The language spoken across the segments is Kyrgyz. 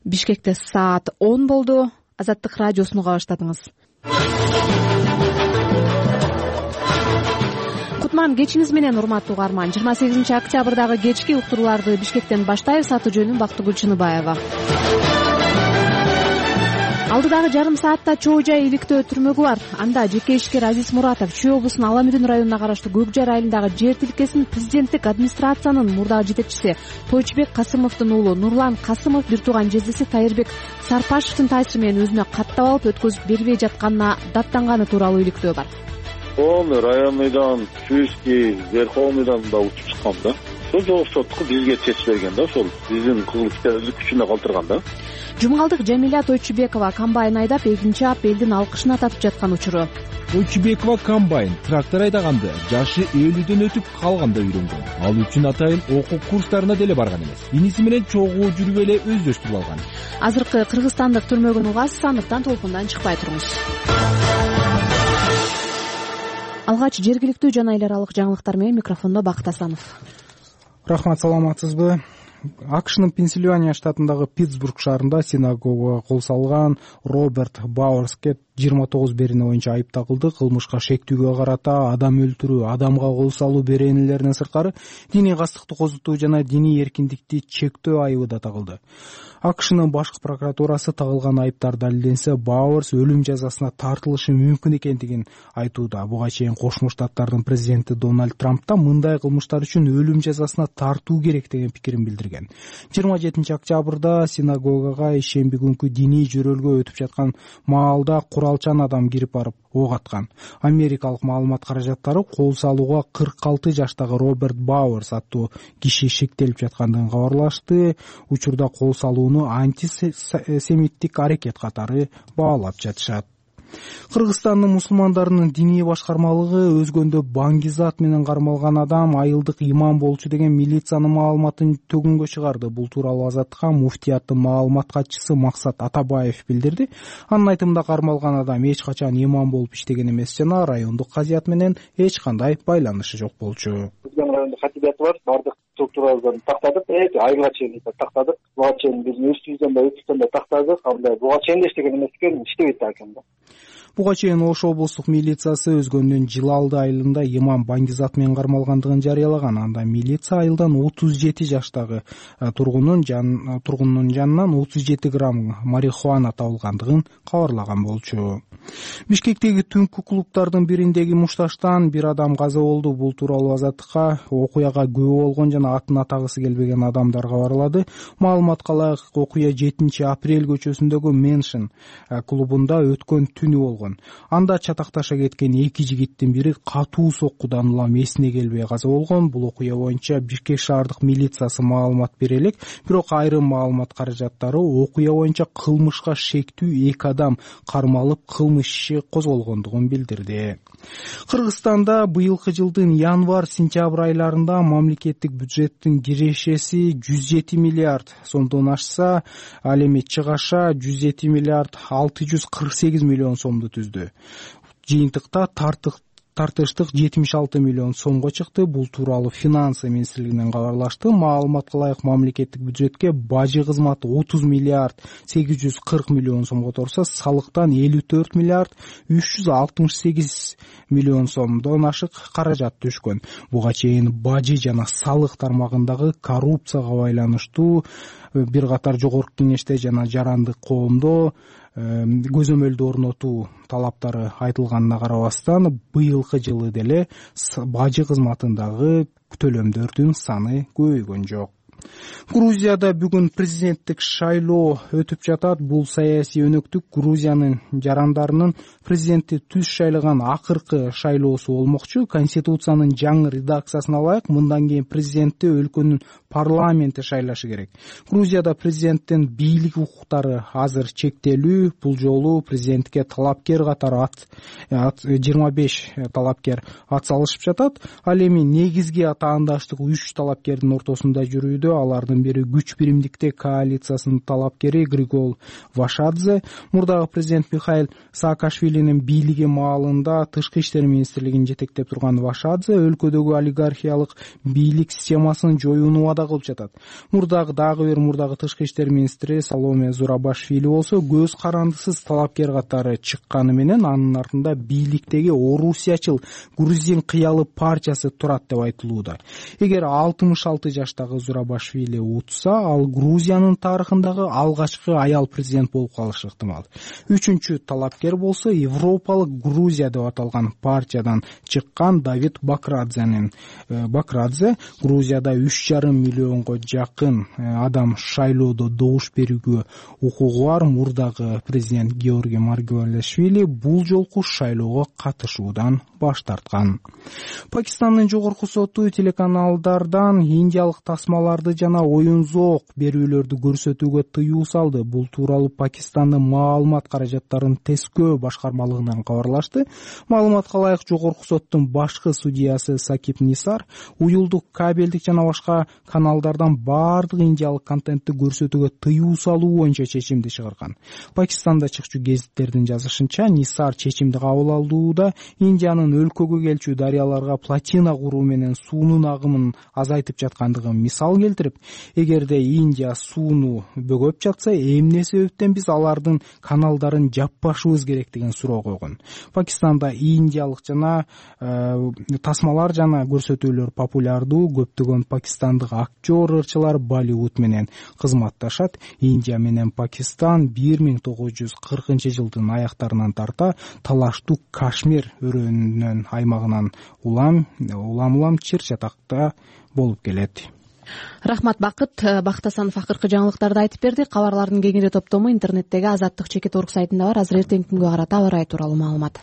Бишкекте саат 10 болду. Азаттык радиосуну уга баштадыңыз. Кутман кечиңиз менен, урматтуу угарман. 28 октябрдагы кечки уктурууларды Бишкектен баштайбыз. Аты жөнүм Бактыгүл Чыныбаева. Алдыдагы жарым саатта Чоо Жай иликтөө түрмөгү бар. Анда жеке ишкер Азиз Муратов Чүй облусунун Ала Мүрүн районуна караштуу Көкжар айылындагы жер тилкесин президенттик администрациянын мурдагы жетекчиси Тойчубек Касымовдун уулу Нурлан Касымов бир тууган жездеси Тайырбек Сарпашевдин таасири менен өзүнө каттап алып өткөзүп бербей жатканына даттанганы тууралуу иликтөө бар. Районныйдан, Чүйский, Верховныйдан да учуп чыккан да. Ошол жоопкерчиликти бизге чечип берген да, ошол биздин кылмыскерлик күчүнө калтырган да. Жумгалдык Жамиля Тойчубекова комбайн айдап 2-апрелдин алкышына татып жаткан учуру. Тойчубекова комбайн трактор айдаганды жашы 50дөн өтүп калганда үйрөнгөн. Ал үчүн атайын окуу курстарына деле барган эмес. Иниси менен чогуу жүрүп эле өздөштүрүп алган. Азыркы кыргызстандык түрмөгүн угасыз, андыктан толкундан чыкпай туруңуз. Алгач жергиликтүү жана эл аралык жаңылыктар менен микрофондо Бакыт Асанов. Рахмат, саламатсызбы? АКШнын Пенсильвания штатындагы Питтсбург шаарында синагогага кол салган Роберт Бауэрске 29 берене боюнча айып тагылды. Кылмышка шектүүгө карата адам өлтүрүү, адамга кол салуу беренелеринен сырткары диний кастыкты козутуу жана диний эркиндикти чектөө айыбы да тагылды. АКШнын башкы прокуратурасы тагылган айыптар далилденсе, Бауэрс өлүм жазасына тартылышы мүмкүн экендигин айтууда. Буга чейин Кошмо Штаттардын президенти Дональд Трамп да мындай кылмыштар үчүн өлүм жазасына тартуу керек деген пикирин билдирген. 27 октябрда синагогага ишемби күнкү диний жөрөлгө өтүп жаткан маалда куралчан адам кирип барып ок аткан. Америкалык маалымат каражаттары кол салууга 46 жаштагы Роберт Бауэрс аттуу киши шектелип жаткандыгын кабарлашты. Учурда кол салууну антисемиттик аракет катары баалап жатышат. Кыргызстандын мусулмандарынын диний башкармалыгы өзгөндө Баңгизат менен кармалган адам айылдык имам болчу деген милициянын маалыматын төгүнгө чыгарды. Бул тууралуу Азаттыкка муфтияттын маалымат катчысы Максат Атабаев билдирди. Анын айтымында кармалган адам эч качан имам болуп иштеген эмес жана райондук казият менен эч кандай байланышы жок болчу. Биздин райондо хатибияты бар, бардык структуралардан тактадык, айылга чейин тактадык. Буга чейин биздин үстүбүздөн да өтүктөн да тактадык. Андай буга чейин иштеген эмес экен, иштебейт экен да. Буга чейин Ош облустук милициясы өзгөндөн Жылалды айылында имам Баңгизат менен кармалгандыгын жарыялаган. Анда милиция айылдан 37 жаштагы тургундун жанынан 37 грамм марихуана табылгандыгын кабарлаган болчу. Бишкектеги түнкү клубдардын бириндеги мушташтан бир адам каза болду. Бул тууралуу Азаттыкка окуяга күбө болгон жана атын атагысы келбеген адамдар кабарлады. Маалыматка ылайык, окуя 7 апрель көчөсүндөгү Меншин клубунда өткөн түнү болгон. Анда чатакташа кеткен эки жигиттин бири катуу соккудан улам эсине келбей каза болгон. Бул окуя боюнча Бишкек шаардык милициясы маалымат бере элек, бирок айрым маалымат каражаттары окуя боюнча кылмышка шектүү эки адам кармалып кылмыш иши козголгондугун билдирди. Кыргызстанда быйылкы жылдын январь-сентябрь айларында мамлекеттик бюджеттин кирешеси 107 миллиард сомдон ашса, ал эми чыгаша 107 миллиард 648 миллион сомду түздү. Жыйынтыкта тартыштык 76 миллион сомго чыкты. Бул тууралуу финансы министрлигинен кабарлашты. Маалыматка ылайык мамлекеттик бюджетке бажы кызматы 30 миллиард 840 миллион сомго турса, салыктан 54 миллиард 368 миллион сомдон ашык каражат түшкөн. Буга чейин бажы жана салык тармагындагы коррупцияга байланыштуу бир катар жогорку кеңеште жана жарандык коомдо көзөмөлдү орнотуу талаптары айтылганына карабастан, быйылкы жылы деле бажы кызматындагы төлөмдөрдүн саны көбөйгөн жок. Грузияда бүгүн президенттик шайлоо өтүп жатат. Бул саясий өнөктүк Грузиянын жарандарынын президентти түз шайлаган акыркы шайлоосу болмокчу. Конституциянын жаңы редакциясына ылайык, мындан кийин президентти өлкөнүн парламенти шайлашы керек. Грузияда президенттин бийлик укуктары азыр чектелүү. Бул жолу президентке талапкер катары 25 талапкер ат салышып жатат. Ал эми негизги атаандаштык 3 талапкердин ортосунда жүрүүдө. түрдө. Алардын бири күч биримдикте коалициясынын талапкери Григол Вашадзе. Мурдагы президент Михаил Саакашвилинин бийлиги маалында тышкы иштер министрлигин жетектеп турган Вашадзе өлкөдөгү олигархиялык бийлик системасын жоюуну убада кылып жатат. Дагы бир тышкы иштер министри Саломе Зурабашвили болсо көз карандысыз талапкер катары чыкканы менен анын артында бийликтеги орусиячыл грузин кыялы партиясы турат деп айтылууда. Эгер 66 жаштагы Зурабашвили утса, ал Грузиянын тарыхындагы алгачкы аял президент болуп калышы ыктымал. Үчүнчү талапкер болсо Европалык Грузия деп аталган партиядан чыккан Давид Бакрадзе. Грузияда 3,5 миллионго жакын адам шайлоодо добуш берүүгө укугу бар. Мурдагы президент Георгий Маргвелишвили бул жолку шайлоого катышуудан баш тарткан. Пакистандын жогорку соту телеканалдардан индиялык тасмаларды жана оюн зоок берүүлөрдү көрсөтүүгө тыюу салды. Бул тууралуу Пакистандын маалымат каражаттарын тескөө башкармалыгынан кабарлашты. Маалыматка ылайык, жогорку соттун башкы судьясы Сакиб Нисар уюлдук кабелдик жана башка каналдардан баардык индиялык контентти көрсөтүүгө тыюу салуу боюнча чечимди чыгарган. Пакистанда чыкчу гезиттердин жазышынча, Нисар чечимди кабыл алууда Индиянын өлкөгө келчү дарыяларга плотина куруу менен суунун агымын азайтып жаткандыгын мисал келтирип, эгерде Индия сууну бөгөп жатса, эмне себептен биз алардын каналдарын жаппашыбыз керек деген суроо койгон. Пакистанда индиялык жана тасмалар жана көрсөтүүлөр популярдуу. Көптөгөн пакистандык актер, ырчылар Болливуд менен кызматташат. Индия менен Пакистан 1940-жылдын аяктарынан тарта талаштуу Кашмир өрөөнүнүн аймагынан улам чыр чатакта болуп келет. Рахмат Бакыт. Бакыт Асанов акыркы жаңылыктарды айтып берди. Кабарлардын кеңири топтому интернеттеги Азаттык.org сайтында бар. Азыр эртеңки күнгө карата аба ырайы тууралуу маалымат.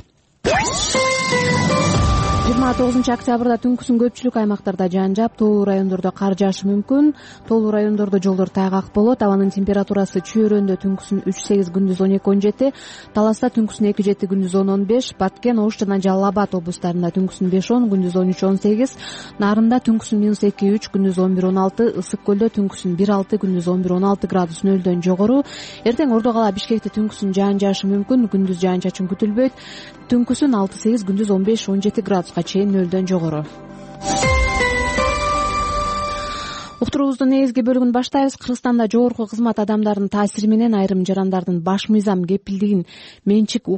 29 октябрда түнкүсүн көпчүлүк аймактарда жаан жаап, тоолуу райондордо кар жаашы мүмкүн. Тоолуу райондордо жолдор тайгак болот. Абанын температурасы Чөйрөндө түнкүсүн 3-8, күндүз 12-17, Таласта түнкүсүн 2-7, күндүз 10-15, Баткен, Ош жана Жалал Абад облустарында түнкүсүн 5-10, күндүз 13-18, Нарында түнкүсүн -2-3, күндүз 11-16, Ысык көлдө түнкүсүн 1-6, күндүз 11-16 градус нөлдөн жогору. Эртең Ордо кала Бишкекте түнкүсүн жаан жаашы мүмкүн, күндүз жаан чачын күтүлбөйт. Түнкүсүн 6-8, күндүз 15-17 градуска чейин нөлдөн жогору. Уктуруубуздун негизги бөлүгүн баштайбыз. Кыргызстанда жогорку кызмат адамдарынын таасири менен айрым жарандардын баш мыйзам кепилдеген менчик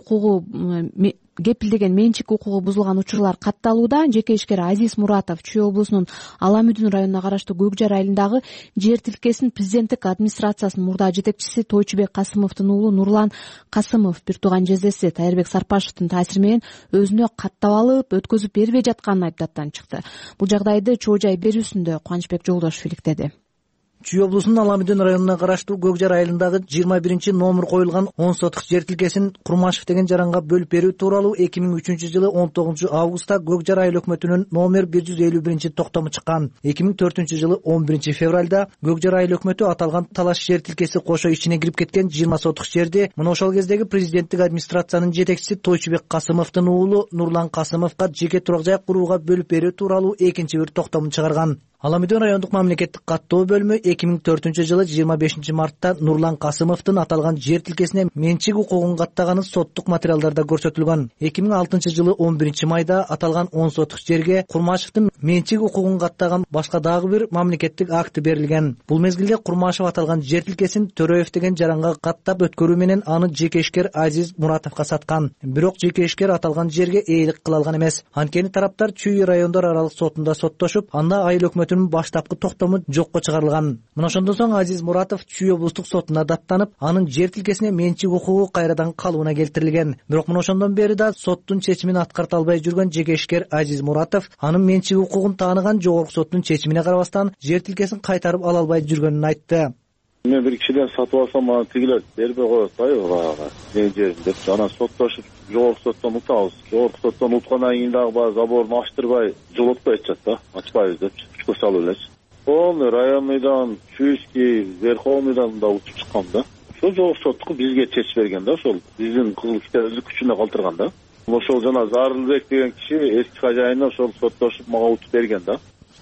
укугу бузулган учурлар катталууда. Жеке ишкер Азиз Муратов Чүй облусунун Ала Мүдүн районуна караштуу Көкжар айылындагы жер тилкесин президенттик администрациясынын мурдагы жетекчиси Тойчубек Касымовдун уулу Нурлан Касымов бир тууган жездеси Тайырбек Сарпашевдин таасири менен өзүнө каттап алып, өткөзүп бербей жатканын айыптаттан чыкты. Бул жагдайды чоо жай берүүсүндө Кубанычбек Жолдошев иликтеди. Чүй облусунун Ала Мүдүн районуна караштуу Көкжар айылындагы 21-номер коюлган 10 сотук жер тилкесин Курмашев деген жаранга бөлүп берүү тууралуу 2003-жылы 19-августта Көкжар айыл өкмөтүнүн номер 151-токтому чыккан. 2004-жылы 11-февралда Көкжар айыл өкмөтү аталган талаш жер тилкеси кошо ичине кирип кеткен 20 сотук жерди мына ошол кездеги президенттик администрациянын жетекчиси Тойчубек Касымовдун уулу Нурлан Касымовго жеке турак жай курууга бөлүп берүү тууралуу экинчи бир токтому чыгарган. Ала Мүдүн райондук мамлекеттик каттоо бөлүмү 2004-жылы 25 мартта Нурлан Касымовдун аталган жер тилкесине менчик укугун каттаганы соттук материалдарда көрсөтүлгөн. 2006-жылы 11 майда аталган 10 сотук жерге Курмашевдин менчик укугун каттаган башка дагы бир мамлекеттик акты берилген. Бул мезгилде Курмашев аталган жер тилкесин Төрөев деген жаранга каттап өткөрүү менен аны жеке ишкер Азиз Муратовго саткан. Бирок жеке ишкер аталган жерге ээлик кыла алган эмес. Анткени тараптар Чүй райондор аралык сотунда соттошуп, анда айыл өкмөтүнүн баштапкы токтому жокко чыгарылган. Мына ошондон соң Азиз Муратов Чүй облустук сотуна даттанып, анын жер тилкесине менчик укугу кайрадан калыбына келтирилген. Бирок мына ошондон бери да соттун чечимин аткарта албай жүргөн жеке ишкер Азиз Муратов анын менчик укугун тааныган жогорку соттун чечимине карабастан жер тилкесин кайтарып ала албай жүргөнүн айтты. Мен бир кишиден сатып алсам, аны тигилер бербей коет баягы мен жерим деп анан соттошуп жогорку соттон утабыз. Жогорку соттон уткандан кийин дагы баягы заборун ачтырбай жолотпой атышат да, ачпайбыз деп күчкө салып элечи. Полный районныйдан, Чүйский, Верховныйдан да утуп чыккан да. Ошол жогорку соттуку бизге чечип берген да, ошол биздин кызыл китебибизди күчүнө калтырган да. Ошол жана Зарылбек деген киши эски хожайыны ошол соттошуп мага утуп берген да.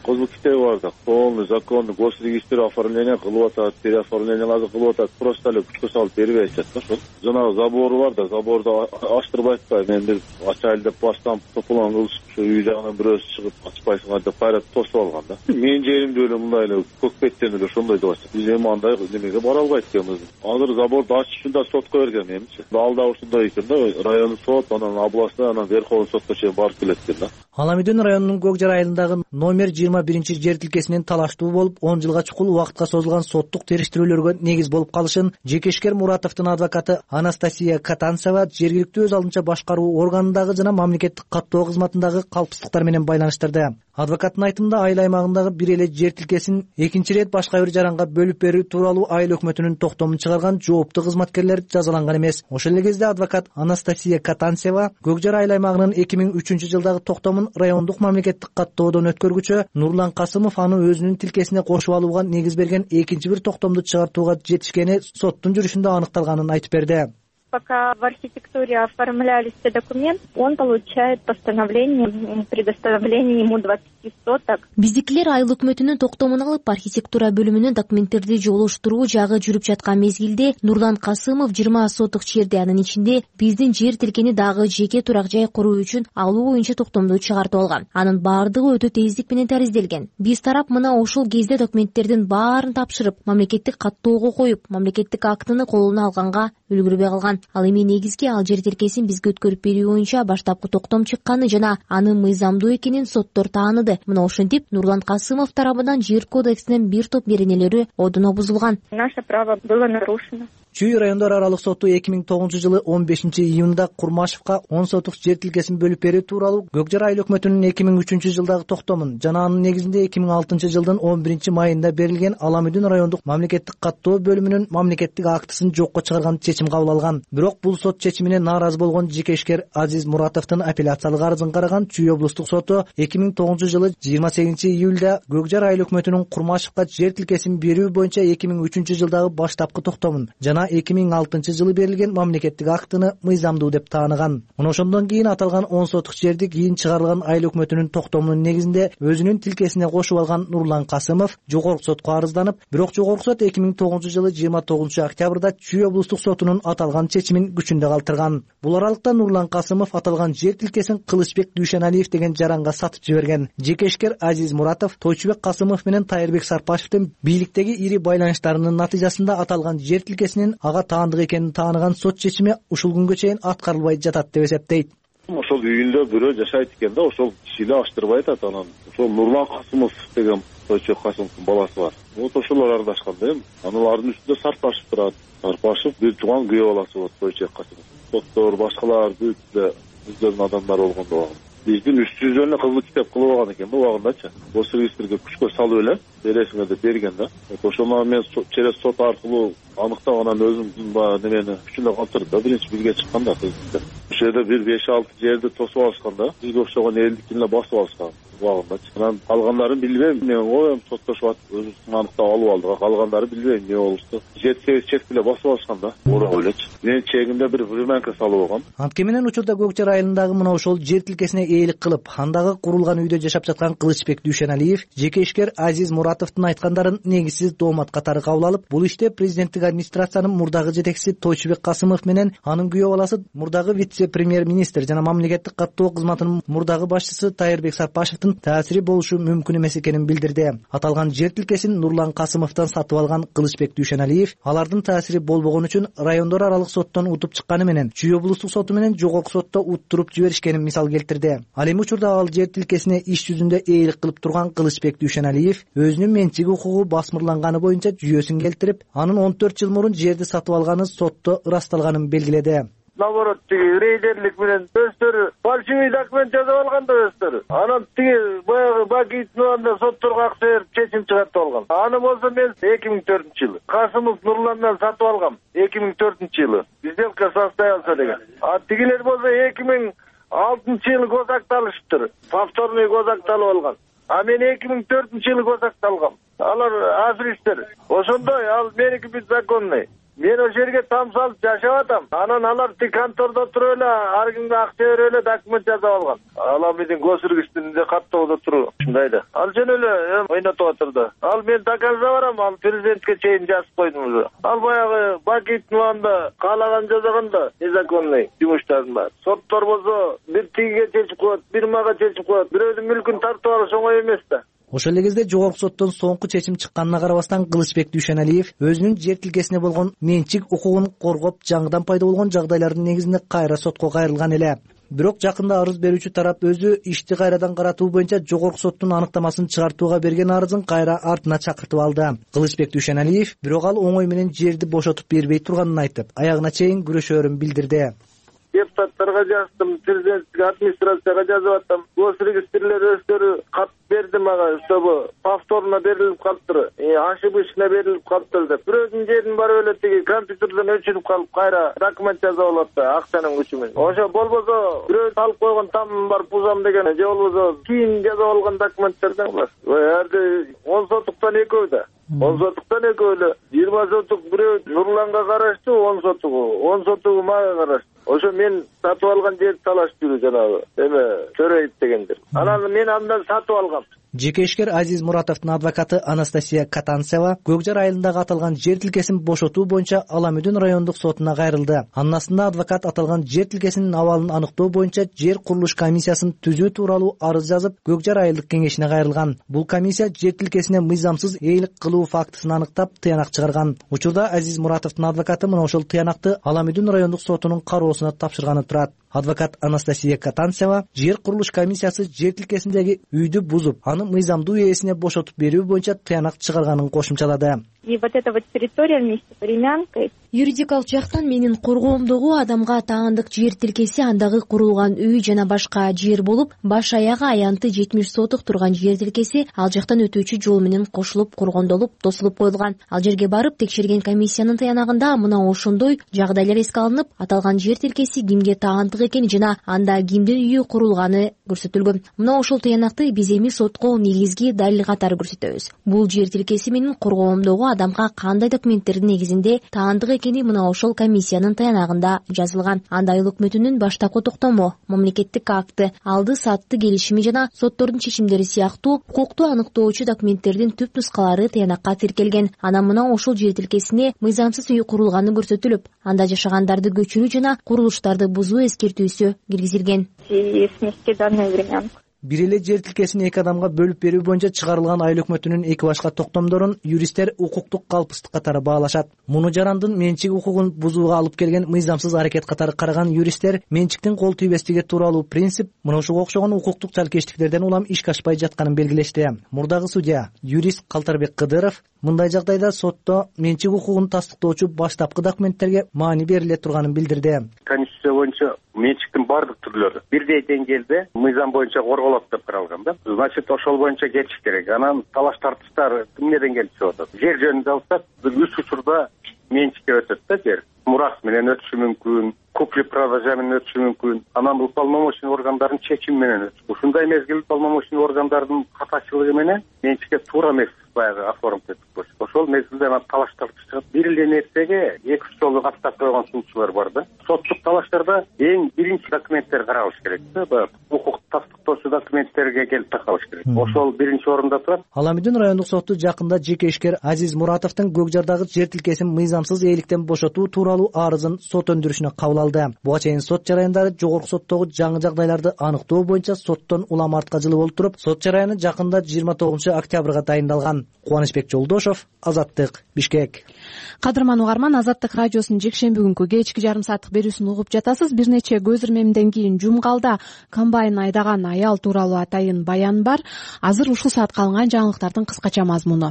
кызыл китеби бар да, полный законный госрегистр оформление кылып атат, переоформленияларды кылып атат, просто эле күчкө салып бербей атат да ошол. Жанагы забору бар да, заборду ачтырбай атпайбы, мен бир ачайлы деп баштан тополон кылышып, ушу үй жагынан бирөөсү чыгып ачпайсыңар деп кайра тосуп алган да. Менин жеримде эле мындай эле көкпеттен эле ошондой деп атат. Биз эми андай немеге бара албайт экенбиз. Азыр заборду ачыш үчүн да сотко берген менимче. Алда ушундай экен да, райондук сот, анан областной, анан верховный сотко чейин барып келет экен да. Аламүдүн районунун Көкжар айылындагы номер 21 жер тилкесинен талаштуу болуп 10 жылга чукул убакытка созулган соттук териштирүүлөргө негиз болуп калышын Жекешкер Муратовдун адвокаты Анастасия Катанцева жергиликтүү өз алдынча башкаруу органындагы жана мамлекеттик каттоо кызматындагы калпсыздыктар менен байланыштырды. Адвокаттын айтымында айыл аймагындагы бир эле жер тилкесин экинчи ирет башка бир жаранга бөлүп берүү тууралуу айыл өкмөтүнүн токтомун чыгарган жооптуу кызматкерлер жазаланган эмес. Ошол эле кезде адвокат Анастасия Катанцева Көкжар айыл аймагынын 2003 жылдагы токтомун райондук мамлекеттик каттоодон өткөргүчү Нурлан Касымов аны өзүнүн тилкесине кошуп алууга негиз берген экинчи бир токтомду чыгартууга жетишкени соттун жүрүшүндө аныкталганын айтып берди. Пока в архитектуре оформлялись все документы, он получает постановление предоставления ему 20 соток. Биздикилер айыл өкмөтүнүн токтомун алып, архитектура бөлүмүнүн документтерди жолуштуруу жагы жүрүп жаткан мезгилде Нурлан Касымов 20 соток жерди, анын ичинде биздин жер тилкени дагы жеке турак жай куруу үчүн алуу боюнча токтомду чыгартып алган. Анын баардыгы өтө тездик менен таризделген. Биз тарап мына ушул кезде документтердин баарын тапшырып, мамлекеттик каттоого коюп, мамлекеттик актыны колуна алганга үлгүрбөй калган. Ал эми негизги ал жер тилкесин бизге өткөрүп берүү боюнча баштапкы токтом чыкканы жана анын мыйзамдуу экенин соттор тааныды. Мына ошентип Нурлан Касымов тарабынан жер кодексинин бир топ беренелери одуно бузулган. Наше право было нарушено. Чүй райондор аралык соту 2009 жылы 15 июнда Курмашевка 10 сотук жер тилкесин бөлүп берүү тууралуу Көкжар айыл өкмөтүнүн 2003 жылдагы токтомун жана анын негизинде 2006 жылдын 11 майында берилген Аламүдүн райондук мамлекеттик каттоо бөлүмүнүн мамлекеттик актысын жокко чыгарган чечим кабыл алган. Бирок бул сот чечимине нааразы болгон Жекешкер Азиз Муратовдун апелляциялык арызын караган Чүй облустук соту 2009 жылы 28 июлда Көкжар айыл өкмөтүнүн Курмашевка жер тилкесин берүү боюнча 2003 жылдагы баштапкы токтомун жана 2006 жылы берилген мамлекеттик актыны мыйзамдуу деп тааныган. Мына ошондон кийин аталган 10 сотук жерди кийин чыгарылган айыл өкмөтүнүн токтомунун негизинде өзүнүн тилкесине кошуп алган Нурлан Касымов жогорку сотко арызданып, бирок жогорку сот 2009 жылы 29 октябрда Чүй облустук сотунун аталган чечимин күчүндө калтырган. Бул аралыкта Нурлан Касымов аталган жер тилкесин Кылычбек Дүйшеналиев деген жаранга сатып жиберген. Жекешкер Азиз Муратов Тойчубек Касымов менен Тайырбек Сарпашевдин бийликтеги ири байланыштарынын натыйжасында аталган жер тилкесинин ага таандык экенин тааныган сот чечими ушул күнгө чейин аткарылбай жатат деп эсептейт. Ошол үйүндө бирөө жашайт экен да, ошол киши эле аштырбай атат. Анан ошол Нурлан Касымов деген Тойчубек Касымовдун баласы бар. Вот ошолор аралашкан да эми. Аналардын үстүндө Сарпашев турат. Сарпашев бир тууган күйөө баласы болот Тойчубек Касымов. Соттор башкалар бүт эле өздөрүнүн адамдары болгондо биздин үстүбүздө кызыл китеп кылып алган экен да убагындачы. Госрегистрге күчкө салып эле бересиңер деп берген да. Ошону мен через сот аркылуу аныктап анан өзүм баягы немени күчүндө калтырды да, биринчи бизге чыккан да. Ошол жерде бир 5-6 жерди тосуп алышкан да. Бизге окшогон элдикин эле басып алышкан убагындачы. Анан калгандарын билбейм, мен коем соттошуп атып өзүбүздүн аныктап алып алдык. Калгандары билбейм эмне болушту. 7-8 чек эле басып алышкан да. Ора элечи. Мен чегимде бир времянка салып алгам. Антке менен учурда Көкжар айылындагы мына ошол жер тилкесине ээлик кылып, андагы курулган үйдө жашап жаткан Кылычбек Дүйшеналиев Жекешкер Азиз Муратовдун айткандарын негизсиз доомат катары кабыл алып, бул иште президенттик администрациянын мурдагы жетекчиси Тойчубек Касымов менен анын күйөө баласы мурдагы вице-премьер-министр жана мамлекеттик каттоо кызматынын мурдагы башчысы Тайырбек Сарпашевдин таасири болушу мүмкүн эмес экенин билдирди. Аталган жер тилкесин Нурлан Касымовдон сатып алган Кылычбек Дүйшеналиев алардын таасири болбогон үчүн райондор аралык соттон утуп чыкканы менен Чүй облустук соту менен жогорку сотто уттуруп жиберишкенин мисал келтирди. Ал эми учурда ал жер тилкесине иш жүзүндө ээлик кылып турган Кылычбек Дүйшеналиев өзүнүн менчик укугу басмырланганы боюнча жүйөсүн келтирип, анын 14 жыл мурун жерди сатып алганы сотто ырасталганын белгиледи. Наоборот, тиги рейдерлик менен өздөрү фальшивый документ жазып алган да өздөрү. Анан тиги баягы Бакиевдин сотторго акча берип чечим чыгартып алган. Аны болсо мен 2004-жылы Касымов Нурландан сатып алгам. 2004-жылы сделка состоялся деген. А тигилер болсо 2006-жылы госакталышыптыр. Повторный госакталып алган. А мен 2004-жылы госакталгам. Алар аферисттер. Ошондой ал меники беззаконный. Мен ошол жерге там салып жашап атам. Анан алар тик контордо туруп эле ар кимге акча берип эле документ жазып алган. Аламидин көчүргүчтүндө каттоодо туруп ушундай да. Ал жөн эле ойнотуп атырды. Ал мен доказда барам, ал президентке чейин жазып койдум уже. Ал баягы Бакитованда каалаган жасаган да, незаконный жумуштардын баары. Соттор болсо бир тигиге чечип коет, бир мага чечип коет. Бирөөнүн мүлкүн тартып алыш оңой эмес да. Ошол эле кезде жогорку соттон соңку чечим чыкканына карабастан Кылычбек Дүйшеналиев өзүнүн жер тилкесине болгон менчик укугун коргоп, жаңыдан пайда болгон жагдайлардын негизинде кайра сотко кайрылган эле. Бирок жакында арыз берүүчү тарап өзү ишти кайрадан каратуу боюнча жогорку соттун аныктамасын чыгартууга берген арызын кайра артына чакыртып алды. Кылычбек Дүйшеналиев бирок ал оңой менен жерди бошотуп бербей турганын айтып, аягына чейин күрөшөөрүн билдирди. Депутаттарга жаздым, президенттик администрацияга жазып аттым. Госрегистрлер өздөрү кат берди мага, чтобы повторно берилип калыптыр. Ошибочно берилип калыптыр деп. Бирөөдүн жерин барып эле тиги компьютерден өчүрүп калып, кайра документ жазып алат да, акчанын күчү менен. Ошо болбосо бирөө алып койгон тамым бар, пузам деген, же болбосо кийин жазып алган документтерден бар. Эрде 10 сотуктан экөө да. 10 сотуктан экөө эле 20 сотук бирөө Нурланга караштуу, 10 сотугу мага караштуу. Ошо мен сатып алган жерди талашып жүрү жанагы Чөреев дегендер. Анан мен андан сатып алгам. Жеке ишкер Азиз Муратовдун адвокаты Анастасия Катанцева Көкжар айылындагы аталган жер тилкесин бошотуу боюнча Аламүдүн райондук сотуна кайрылды. Анын астында адвокат аталган жер тилкесинин абалын аныктоо боюнча жер курулуш комиссиясын түзүү тууралуу арыз жазып, Көкжар айылдык кеңешине кайрылган. Бул комиссия жер тилкесине мыйзамсыз ээлик кылуу фактысын аныктап, тыянак чыгарган. Учурда Азиз Муратовдун адвокаты мына ошол тыянакты Аламүдүн райондук сотунун кароосуна тапшырганы турат. Адвокат Анастасия Катанцева жер курулуш комиссиясы жер тилкесиндеги үйдү бузуп, аны мыйзамдуу ээсине бошотуп берүү боюнча тыянак чыгарганын кошумчалады. И вот эта вот территория вместе с времянкой. Юридикалык жактан менин коргоомдогу адамга таандык жер тилкеси андагы курулган үй жана башка жер болуп, баш аягы аянты 70 сотук турган жер тилкеси ал жактан өтүүчү жол менен кошулуп, коргондолуп, тосулуп коюлган. Ал жерге барып текшерген комиссиянын тыянагында мына ошондой жагдайлар эске алынып, аталган жер тилкеси кимге таандык экени жана анда кимдин үйү курулганы көрсөтүлгөн. Мына ошол тыянакты биз эми сотко негизги далил катары көрсөтөбүз. Бул жер тилкеси менин коргоомдогу адамга кандай документтердин негизинде таандык экени мына ошол комиссиянын таянагында жазылган. Анда айыл өкмөтүнүн баштапкы токтому, мамлекеттик акты, алды сатты келишими жана соттордун чечимдери сыяктуу укукту аныктоочу документтердин түп нускалары таянакка тиркелген. Анан мына ошол жер тилкесине мыйзамсыз үй курулганы көрсөтүлүп, анда жашагандарды көчүрүү жана курулуштарды бузуу эскертүүсү киргизилген. И снести данную времянку. Бир эле жер тилкесин эки адамга бөлүп берүү боюнча чыгарылган айыл өкмөтүнүн эки башка токтомдорун юристтер укуктук калпсыздык катары баалашат. Муну жарандын менчик укугун бузууга алып келген мыйзамсыз аракет катары караган юристтер менчиктин кол тийбестиги тууралуу принцип мына ушуга окшогон укуктук жалкештиктерден улам ишке ашпай жатканын белгилешти. Мурдагы судья, юрист Калтарбек Кыдыров мындай жагдайда сотто менчик укугун тастыктоочу баштапкы документтерге маани бериле турганын билдирди. Конституция боюнча менчиктин бардык түрлөрү бирдей деңгээлде мыйзам боюнча корголот деп каралган да. Значит, ошол боюнча кетиш керек. Анан талаш тартыштар эмнеден келип чыгып атат? Жер жөнүндө алсак, 3 учурда менчикке өтөт да жер. Мурас менен өтүшү мүмкүн, купли-продажа менен өтүшү мүмкүн. Анан уполномоченный органдардын чечими менен өтүшү. Ушундай мезгил уполномоченный органдардын катачылыгы менен менчикке туура эмес баягы оформить этип койчу. Ошол мезгилде анан талаш тартыш чыгат. Бир эле нерсеге 2-3 жолу каттап койгон сунуучулар бар да. Соттук талаштарда эң биринчи документтер каралыш керек да. Баягы укук тастыктоочу документтерге келип такалыш керек. Ошол биринчи орунда турат. Аламүдүн райондук соту жакында жеке ишкер Азиз Муратовдун Көкжардагы жер тилкесин мыйзамсыз ээликтен бошотуу тууралуу арызын сот өндүрүшүнө кабыл алды. Буга чейин сот жараянда жогорку соттогу жаңы жагдайларды аныктоо боюнча соттон улам артка жылып олтуруп, сот жараяны жакында 29 октябрга дайындалган. Кубанычбек Жолдошов, Азаттык, Бишкек. Кадырман угарман, Азаттык радиосунун жекшемби күнкү кечки жарым сааттык берүүсүн угуп жатасыз. Бир нече көз ирмемден кийин Жумгалда комбайн айдаган аял тууралуу атайын баян бар. Азыр ушул саатка алынган жаңылыктардын кыскача мазмуну.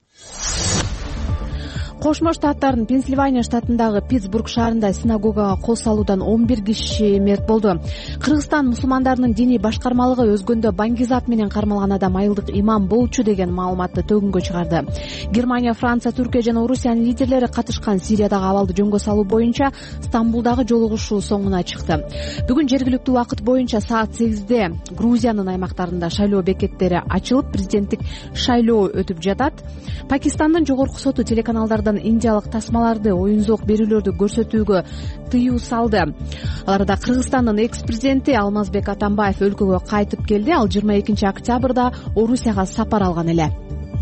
Кошмо Штаттардын Пенсильвания штатындагы Питтсбург шаарында синагогага кол салуудан 11 киши мерт болду. Кыргызстан мусулмандарынын диний башкармалыгы өзгөндө баңгизат менен кармалган адам айылдык имам болчу деген маалыматты төгүнгө чыгарды. Германия, Франция, Түркия жана Орусиянын лидерлери катышкан Сириядагы абалды жөнгө салуу боюнча Стамбулдагы жолугушуу соңуна чыкты. Бүгүн жергиликтүү убакыт боюнча саат 8-де Грузиянын аймактарында шайлоо бекеттери ачылып, президенттик шайлоо өтүп жатат. Пакистандын жогорку соту телеканалдардан индиялык тасмаларды, оюн-зоок берүүлөрдү көрсөтүүгө тыюу салды. Аларда Кыргызстандын экс-президенти Алмазбек Атамбаев өлкөгө кайтып келди. Ал 22 октябрда Орусияга сапар алган эле.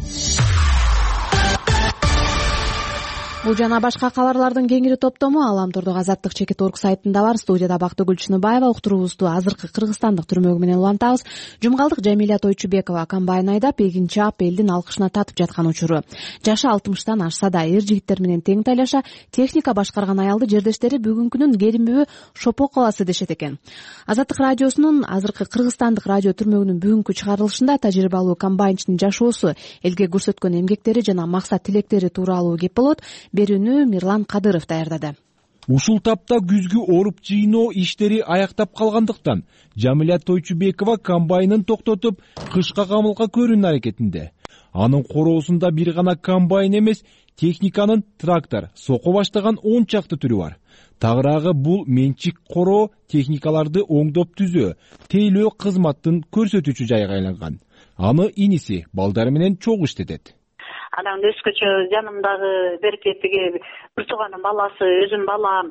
Бул жана башка кабарлардын кеңири топтому Аламтордук Азаттык чекит.org сайтында бар. Студияда Бактыгүл Чыныбаева. Уктуруубузду азыркы кыргызстандык түрмөгү менен улантабыз. Жумгалдык Жамиля Тойчубекова комбайн айдап 2 элдин алкышына татып жаткан учуру. Жашы 60-тан ашса да эр жигиттер менен тең тайлаша техника башкарган аялды жердештери бүгүнкүнүн керимбүбү шопок каласы дешет экен. Азаттык радиосунун азыркы кыргызстандык радио түрмөгүнүн бүгүнкү чыгарылышында тажрыйбалуу комбайнчынын жашоосу, элге көрсөткөн эмгектери жана максат тилектери тууралуу кеп болот. Берүүнү Мирлан Кадыров даярдады. Ушул тапта күзгү оруп жыйноо иштери аяктап калгандыктан Жамиля Тойчубекова комбайнын токтотуп, кышка камылга көрүүнүн аракетинде. Анын короосунда бир гана комбайн эмес, техниканын трактор, сокко баштаган 10 чакты түрү бар. Тагыраагы бул менчик короо техникаларды оңдоп түзөө, тейлөө кызматтын көрсөтүүчү жайга айланган. Аны иниси балдары менен чогуу иштетет. Анан өзгөчө жанымдагы берекеттиги бир тууганын баласы, өзүм балам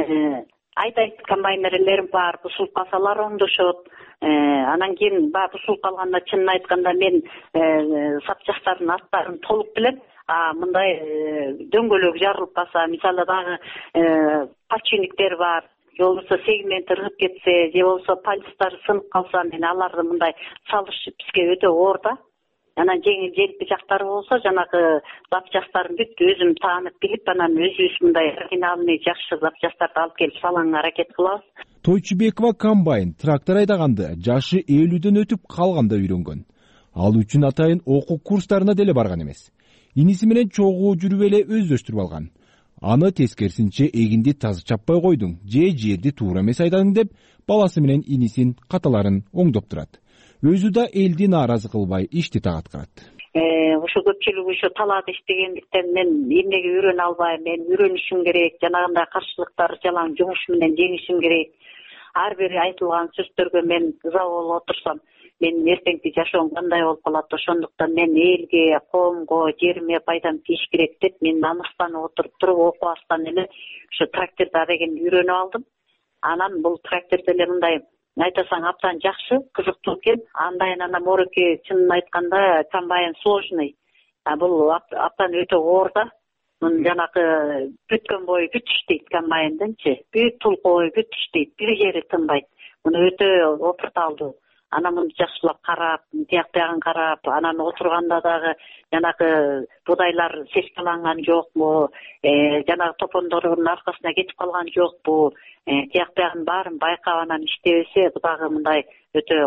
айдайт, комбайнерлерим бар, бусулуп калсалар оңдошот. Анан кийин баягы бусулуп калганда чынын айтканда мен сапчастардын аттарын толук билем. Мындай дөңгөлөк жарылып калса, мисалы дагы подчинниктер бар, же болбосо сегменти ыргып кетсе, же болбосо пальцтары сынып калса, мен аларды мындай салыш бизге өтө оор да. Анан жеңил желпи жактары болсо, жанагы запчасттарын бүт өзүм таанып билип, анан өзүбүз мындай оригиналный жакшы запчасттарды алып келип салганга аракет кылабыз. Тойчубекова комбайн, трактор айдаганды жашы 50дөн өтүп калганда үйрөнгөн. Ал үчүн атайын окуу курстарына деле барган эмес. Иниси менен чогуу жүрүп эле өздөштүрүп алган. Аны тескерисинче эгинди таза чаппай койдуң, же жерди туура эмес айдадың деп, баласы менен инисин каталарын оңдоп турат. Өзү да элди нааразы кылбай ишти так аткарат. Ошо көпчүлүк ошо талаада иштегендиктен мен эмнеге үйрөнө албайм, мен үйрөнүшүм керек, жанагындай каршылыктар жалаң жумуш менен жеңишим керек. Ар бир айтылган сөздөргө мен ыза болуп отурсам, мен эртеңки жашоом кандай болуп калат, ошондуктан мен элге, коомго, жериме пайдам тийиш керек деп мен намыстанып туруп окубастан эле ошо тракторду адеген үйрөнүп алдым. Анан бул трактор деле мындай айтасаң абдан жакшы, кызыктуу экен. Андайын анан мореке чынын айтканда комбайн сложный. Бул абдан өтө оор да. Мун жанагы бүткөн бою бүт иштейт комбайндынчы. Бүт тулку бою бүт иштейт, бир жери тынбайт. Муну өтө опурталдуу. Анан муну жакшылап карап, тияк биягын карап, анан отурганда дагы жанагы будайлар сескаланган жокпу, жанагы топондордун аркасына кетип калган жокпу, тияк биягын баарын байкап анан иштебесе, бу дагы мындай өтө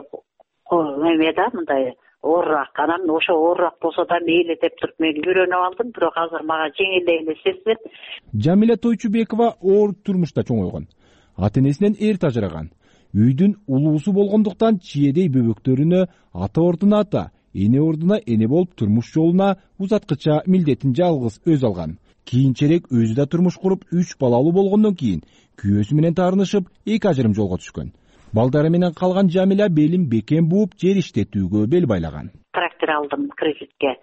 эме да, мындай оорураак. Анан ошо оорураак болсо да мейли деп туруп мен үйрөнүп алдым, бирок азыр мага жеңилдей эле сезилет. Жамиля Тойчубекова оор турмушта чоңойгон. Ата-энесинен эрте ажыраган. Үйдүн улуусу болгондуктан чиедей бөбөктөрүнө ата ордуна ата, эне ордуна эне болуп турмуш жолуна узаткыча милдетин жалгыз өзү алган. Кийинчерээк өзү да турмуш куруп 3 балалуу болгондон кийин күйөөсү менен таарынышып, 2 ажырым жолго түшкөн. Балдары менен калган Жамиля белин бекем бууп, жер иштетүүгө бел байлаган. Трактор алдым кредитке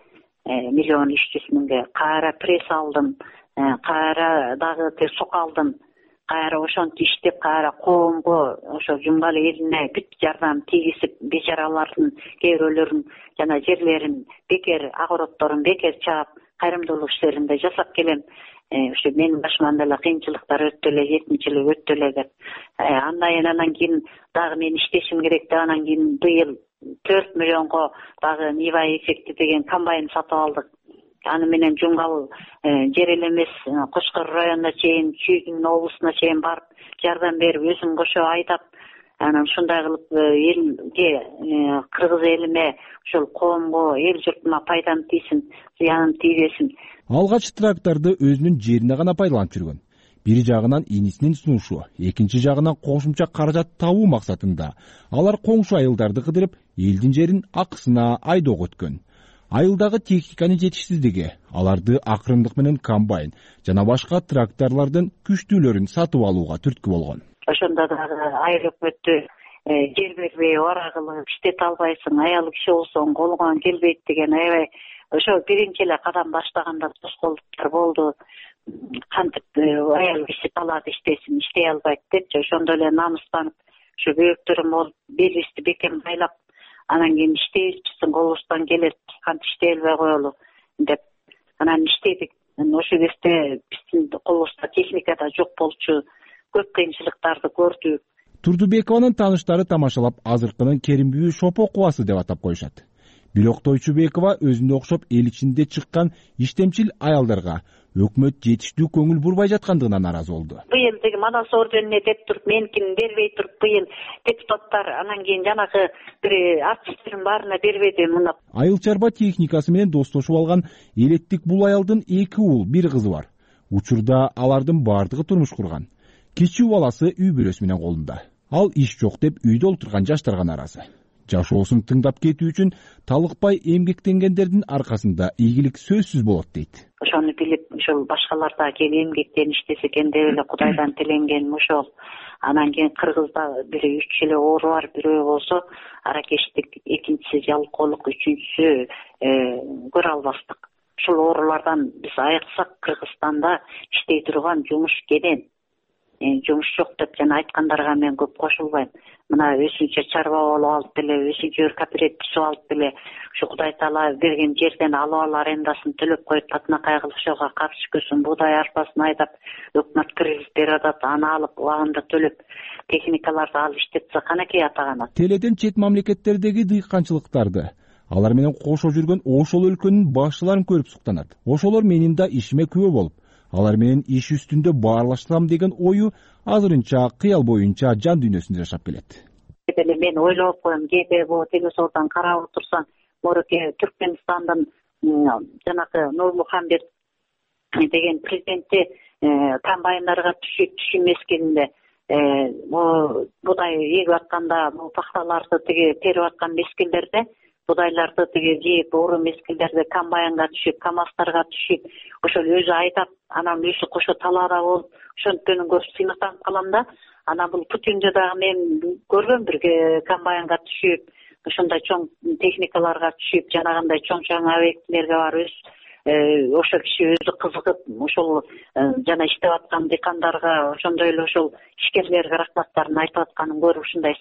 1,3 миллионге, кайра пресс алдым, кайра дагы сок алдым. Кайра ошонтип иштеп, кайра коомго, ошо Жумгал элине бүт жардам тийгизип, бечаралардын кээ бирөөлөрүн жана жерлерин бекер, огороддорун бекер чаап, кайрымдуулук иштерин да жасап келем. Ошо менин башыман деле кыйынчылыктар өттү эле, 7-жылы өттү эле деп. Андан кийин дагы мен иштешим керек деп, анан кийин быйыл 4 миллионго дагы Нива эффекти деген комбайн сатып алдык. Аны менен Жумгал жер эле эмес, Кошкор районуна чейин, Чүйгүн облусуна чейин барып, жардам берип, өзүм кошо айдап, анан ушундай кылып элге, кыргыз элиме, ошол коомго, эл журтума пайдам тийсин, зыяным тийбесин. Алгач тракторду өзүнүн жерине гана пайдаланып жүргөн. Бир жагынан инисинин сунушу, экинчи жагынан кошумча каражат табуу максатында алар коңшу айылдарды кыдырып, элдин жерин акысына айдоого өткөн. Айылдагы техниканын жетишсиздиги аларды акырындык менен комбайн жана башка тракторлордун күчтүүлөрүн сатып алууга түрткү болгон. Ошондо дагы айыл өкмөттү жер бербей ора кылып иштете албайсың, аял киши болсоң колуңан келбейт деген аябай ошо биринчи эле кадам баштаганда тоскоолдуктар болду. Кантип аял киши талаада иштесин, иштей албайт депчи, ошондо эле намыстанып ушу бөөктөрүм болуп белибизди бекем байлап, анан кийин иштейбизбиздин колубуздан келет, кантип иштей албай коелу деп анан иштедик. Ошол кезде биздин колубузда техника да жок болчу, көп кыйынчылыктарды көрдүк. Турдубекованын тааныштары тамашалап, азыркынын керимбүү шопо кубасы деп атап коюшат. Бирок Тойчубекова өзүнө окшоп эл ичинде чыккан иштемчил аялдарга өкмөт жетиштүү көңүл бурбай жаткандыгына нааразы болду. Быйыл деги Манас орденине деп туруп, меникин бербей туруп, быйыл депутаттар анан кийин жанагы бир артисттердин баарына бербеди мына. Айыл чарба техникасы менен достошуп алган элеттик бул аялдын 2 уул, 1 кызы бар. Учурда алардын баардыгы турмуш курган. Кичүү баласы үй бүлөсү менен колунда. Ал иш жок деп үйдө олтурган жаштарга нааразы. Жашоосун тыңдап кетүү үчүн талыкпай эмгектенгендердин аркасында ийгилик сөзсүз болот дейт. Ошону билип, ошол башкалар да келип эмгектен иштесе экен деп эле Кудайдан тиленгеним ошол. Анан кийин Кыргызда бир 3 эле оору бар, бирөө болсо аракештик, экинчиси жалкоолук, үчүнчүсү көрө албастык. Ушул оорулардан биз айыксак, Кыргызстанда иштей турган жумуш кенен. Жумуш жок деп жана айткандарга мен көп кошулбайм. Мына өсүнчө чарба болуп алып деле, өсүнчө кооператив алып деле, ушу Кудай таала берген жерден алып алып арендасын төлөп коюп, атынакай кылып ошого капчыкысын, буудай арпасын айдап, өкмөт кредит берип атат, аны алып убагында төлөп, техникаларды алып иштетсе канакей атаганат. Теледен чет мамлекеттердеги дыйканчылыктарды, алар менен кошо жүргөн ошол өлкөнүн башчыларын көрүп суктанат. Ошолор менин да ишиме күбө болуп, алар менен иш үстүндө баарлашсам деген ою азырынча кыял боюнча жан дүйнөсүндө жашап келет. Мен ойлоп коем, кээде бул телевизордон карап отурсаң, мореке Түркмөнстандын жанагы Нурмухамбет деген президенти комбайндарга түшүү мезгилинде будай эгип атканда, бул пахталарды терип аткан мезгилдерде будайларды жийип, ору мезгилдерде комбайнга түшүп, КамАЗдарга түшүп, ошол өзү айдап, анан өзү кошо талаада болуп, ошонткөнүн көрүп сыймыктанып калам да. Анан бул Путинде дагы мен көргөм, бир комбайнга түшүп, ошондой чоң техникаларга түшүп, жанагындай чоң объектилерге барып, ошол киши өзү кызыгып, ошол жана иштеп аткан дыйкандарга, ошондой эле ошол ишкерлерге рахматтарын айтып атканын көрүп, ушундай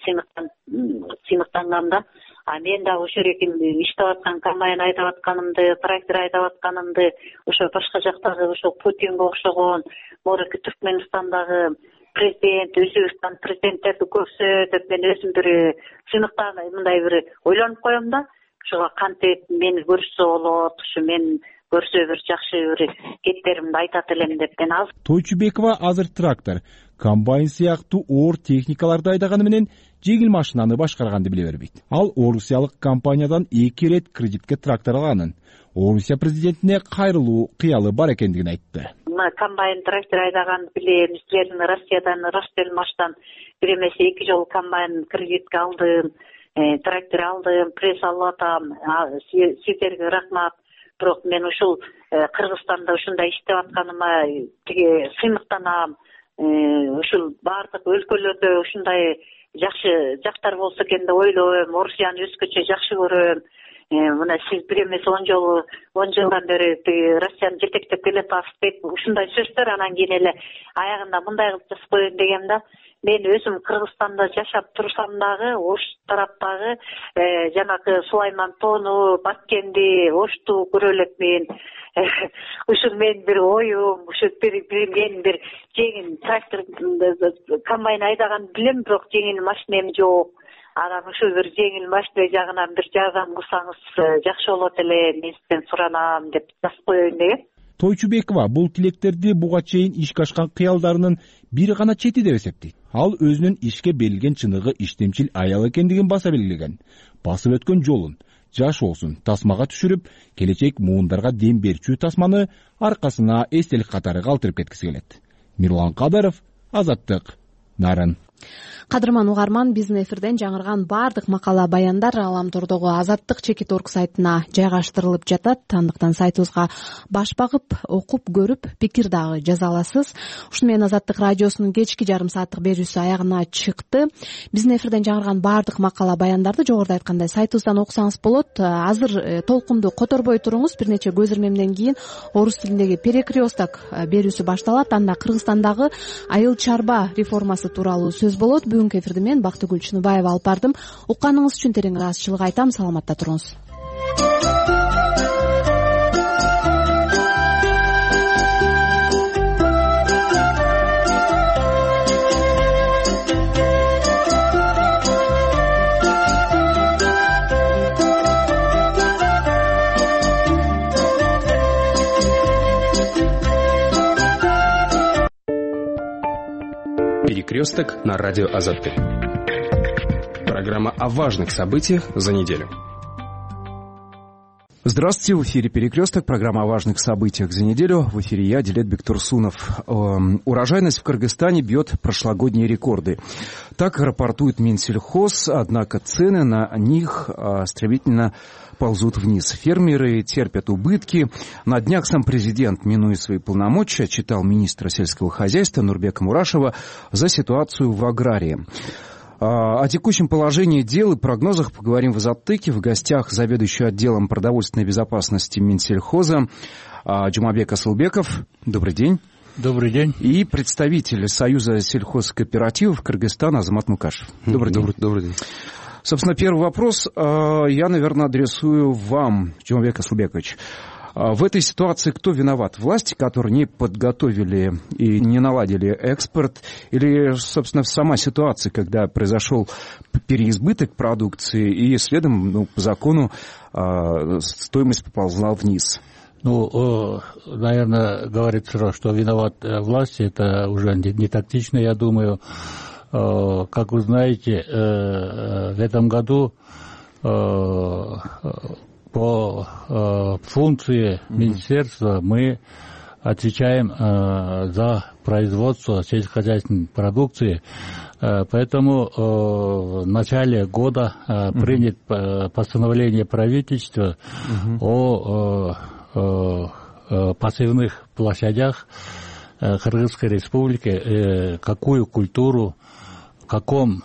сыймыктанган да. Мен да ошол жерге иштеп аткан, комбайн айдап атканымды, трактор айдап атканымды, ошо башка жактагы ошол Путинге окшогон, мореке Түркмөнстандагы президент, Өзбекстан президенттерди көрсө деп мен өзүм бир сыймыктанып, мындай бир ойлонуп коем да. Ошого кантип мени көрсө болот, ушу мен көрсө бир жакшы бир кеттеримди айтат элем деп мен азыр. Тойчубекова азыр трактор, комбайн сыяктуу оор техникаларды айдаганы менен жеңил машинаны башкарганды биле бербейт. Ал Орусиялык компаниядан 2 рет кредитке трактор алганын, Орусия президентине кайрылуу кыялы бар экендигин айтты. Комбайн трактор айдаганды билебиз. Россиядан, Ростельмаштан бир эмес 2 жолу комбайн кредитке алдым, трактор алдым, пресс алып атам. Сиздерге рахмат. Бирок мен ушул Кыргызстанда ушундай иштеп атканыма сыймыктанам. Ушул бардык өлкөлөрдө ушундай жакшы жактар болсо экен деп ойлойм. Орусияны өзгөчө жакшы көрөм. Мына сиз бир эмес 10 жылдан бери Россияны жетектеп келатасыз деп ушундай сөздөр, анан кийин эле аягында мындай кылып жазып коеюн дегем да. Мен өзүм Кыргызстанда жашап турсам дагы, Ош тараптагы жанагы Сулайман Тоону, Баткенди, Ошту көрө элекмин. Ушул мен бир оюм, ушул мен бир жеңил трактор, комбайн айдаган билем, бирок жеңил машинем жок. Анан ушул бир жеңил машина жагынан бир жардам кылсаңыз жакшы болот эле, мен сизден суранам деп жазып коеюн деген. Тойчубекова бул тилектерди буга чейин ишке ашкан кыялдарынын бир гана чети деп эсептейт. Ал өзүнүн ишке берилген чыныгы иштемчил аял экендигин баса белгилеген. Басып өткөн жолун, жашоосун тасмага түшүрүп, келечек муундарга дем берчү тасманы аркасына эстелик катары калтырып кеткиси келет. Мирлан Кадыров, Азаттык, Нарын. Кадырман угарман, биздин эфирден жаңырган баардык макала баяндар Аламтордогу Азаттык чекит.org сайтына жайгаштырылып жатат. Андыктан сайтыбызга баш багып, окуп көрүп, пикир дагы жаза аласыз. Ушуну менен Азаттык радиосунун кечки жарым сааттык берүүсү аягына чыкты. Биздин эфирден жаңырган баардык макала баяндарды жогоруда айткандай сайтыбыздан окусаңыз болот. Азыр толкунду которбой туруңуз. Бир нече көз ирмемден кийин орус тилиндеги перекресток берүүсү башталат. Анда Кыргызстандагы айыл чарба реформасы тууралуу сөз болот. Бүгүнкү эфирди мен Бактыгүл Чыныбаева алып бардым. Укканыңыз үчүн терең ыраазычылык айтам. Саламатта туруңуз. Перекресток на радио Азаттык. Программа о важных событиях за неделю. Здравствуйте, в эфире «Перекресток», программа о важных событиях за неделю. В эфире я, Дилетбек Турсунов. Урожайность в Кыргызстане бьет прошлогодние рекорды. Так рапортует Минсельхоз, однако цены на них стремительно ползут вниз. Фермеры терпят убытки. На днях сам президент, минуя свои полномочия, отчитал министра сельского хозяйства Нурбека Мурашева за ситуацию в аграрии. О текущем положении дел и прогнозах поговорим в Азаттыке. В гостях заведующий отделом продовольственной безопасности Минсельхоза Джумабек Асылбеков. Добрый день. Добрый день. И представитель Союза сельхозкооперативов Кыргызстана Азамат Мукашев. Добрый день. Добрый день. Собственно, первый вопрос я, наверное, адресую вам, Джумабек Асылбекович. В этой ситуации кто виноват? Власти, которые не подготовили и не наладили экспорт? Или, собственно, сама ситуация, когда произошел переизбыток продукции и следом, по закону, стоимость поползла вниз? Наверное, говорится, что виноват власти, это уже не тактично, я думаю. Как вы знаете, в этом году по функции министерства мы отвечаем за производство сельскохозяйственной продукции, поэтому в начале года принято постановление правительства о посевных площадях Кыргызской Республики, какую культуру, в каком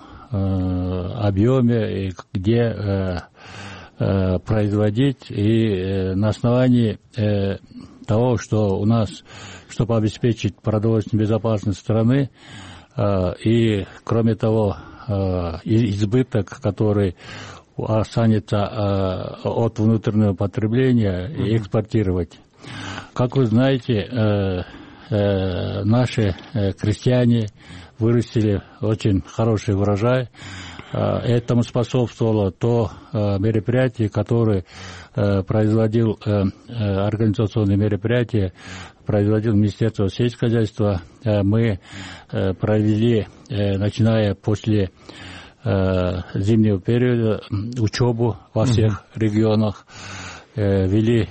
объеме и где производить, и на основании того, что у нас, чтобы обеспечить продовольственную безопасность страны, и кроме того, избыток, который останется от внутреннего потребления, и экспортировать. Как вы знаете, наши крестьяне вырастили очень хороший урожай. Этому способствовало то мероприятие, которое производил организационные мероприятия, производил Министерство сельского хозяйства. Мы провели, начиная после зимнего периода, учебу во всех регионах, вели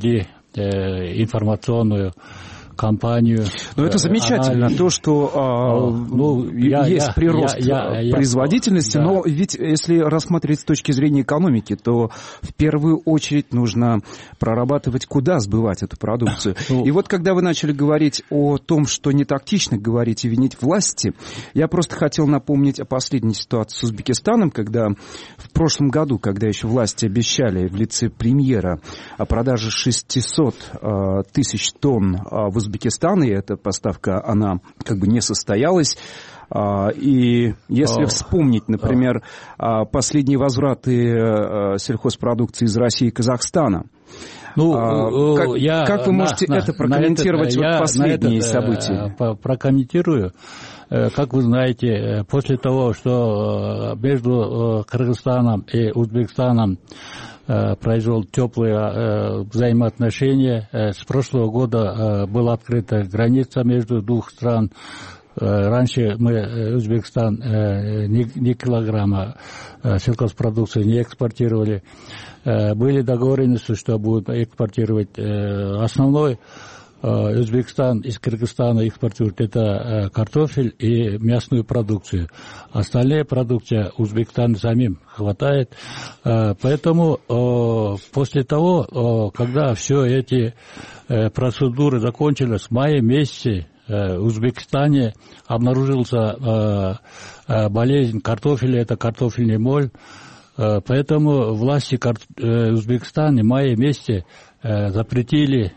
информационную кампанию. Но это замечательно, то, что есть прирост производительности, но ведь если рассматривать с точки зрения экономики, то в первую очередь нужно прорабатывать, куда сбывать эту продукцию. И вот когда вы начали говорить о том, что не тактично говорить и винить власти, я просто хотел напомнить о последней ситуации с Узбекистаном, когда в прошлом году, когда еще власти обещали в лице премьера о продаже 600 тысяч тонн в Узбекистан, и эта поставка, она как бы не состоялась. И если вспомнить, например, последние возвраты сельхозпродукции из России и Казахстана, как вы можете это прокомментировать, последние события? Прокомментирую. Как вы знаете, после того, что между Кыргызстаном и Узбекистаном произвел теплые взаимоотношения. С прошлого года была открыта граница между двух стран. Раньше мы, Узбекистан, ни килограмма сельхозпродукции не экспортировали. Были договоренности, что будут экспортировать основной Өзбекистан из Кыргызстана экспортирует, это картофель и мясную продукцию. Остальные продукты Узбекистана самим хватает. Поэтому после того, когда все эти процедуры закончились, в мае месяце в Узбекистане обнаружился болезнь картофеля, это картофельный моль. Поэтому власти Узбекистана в мае месяце запретили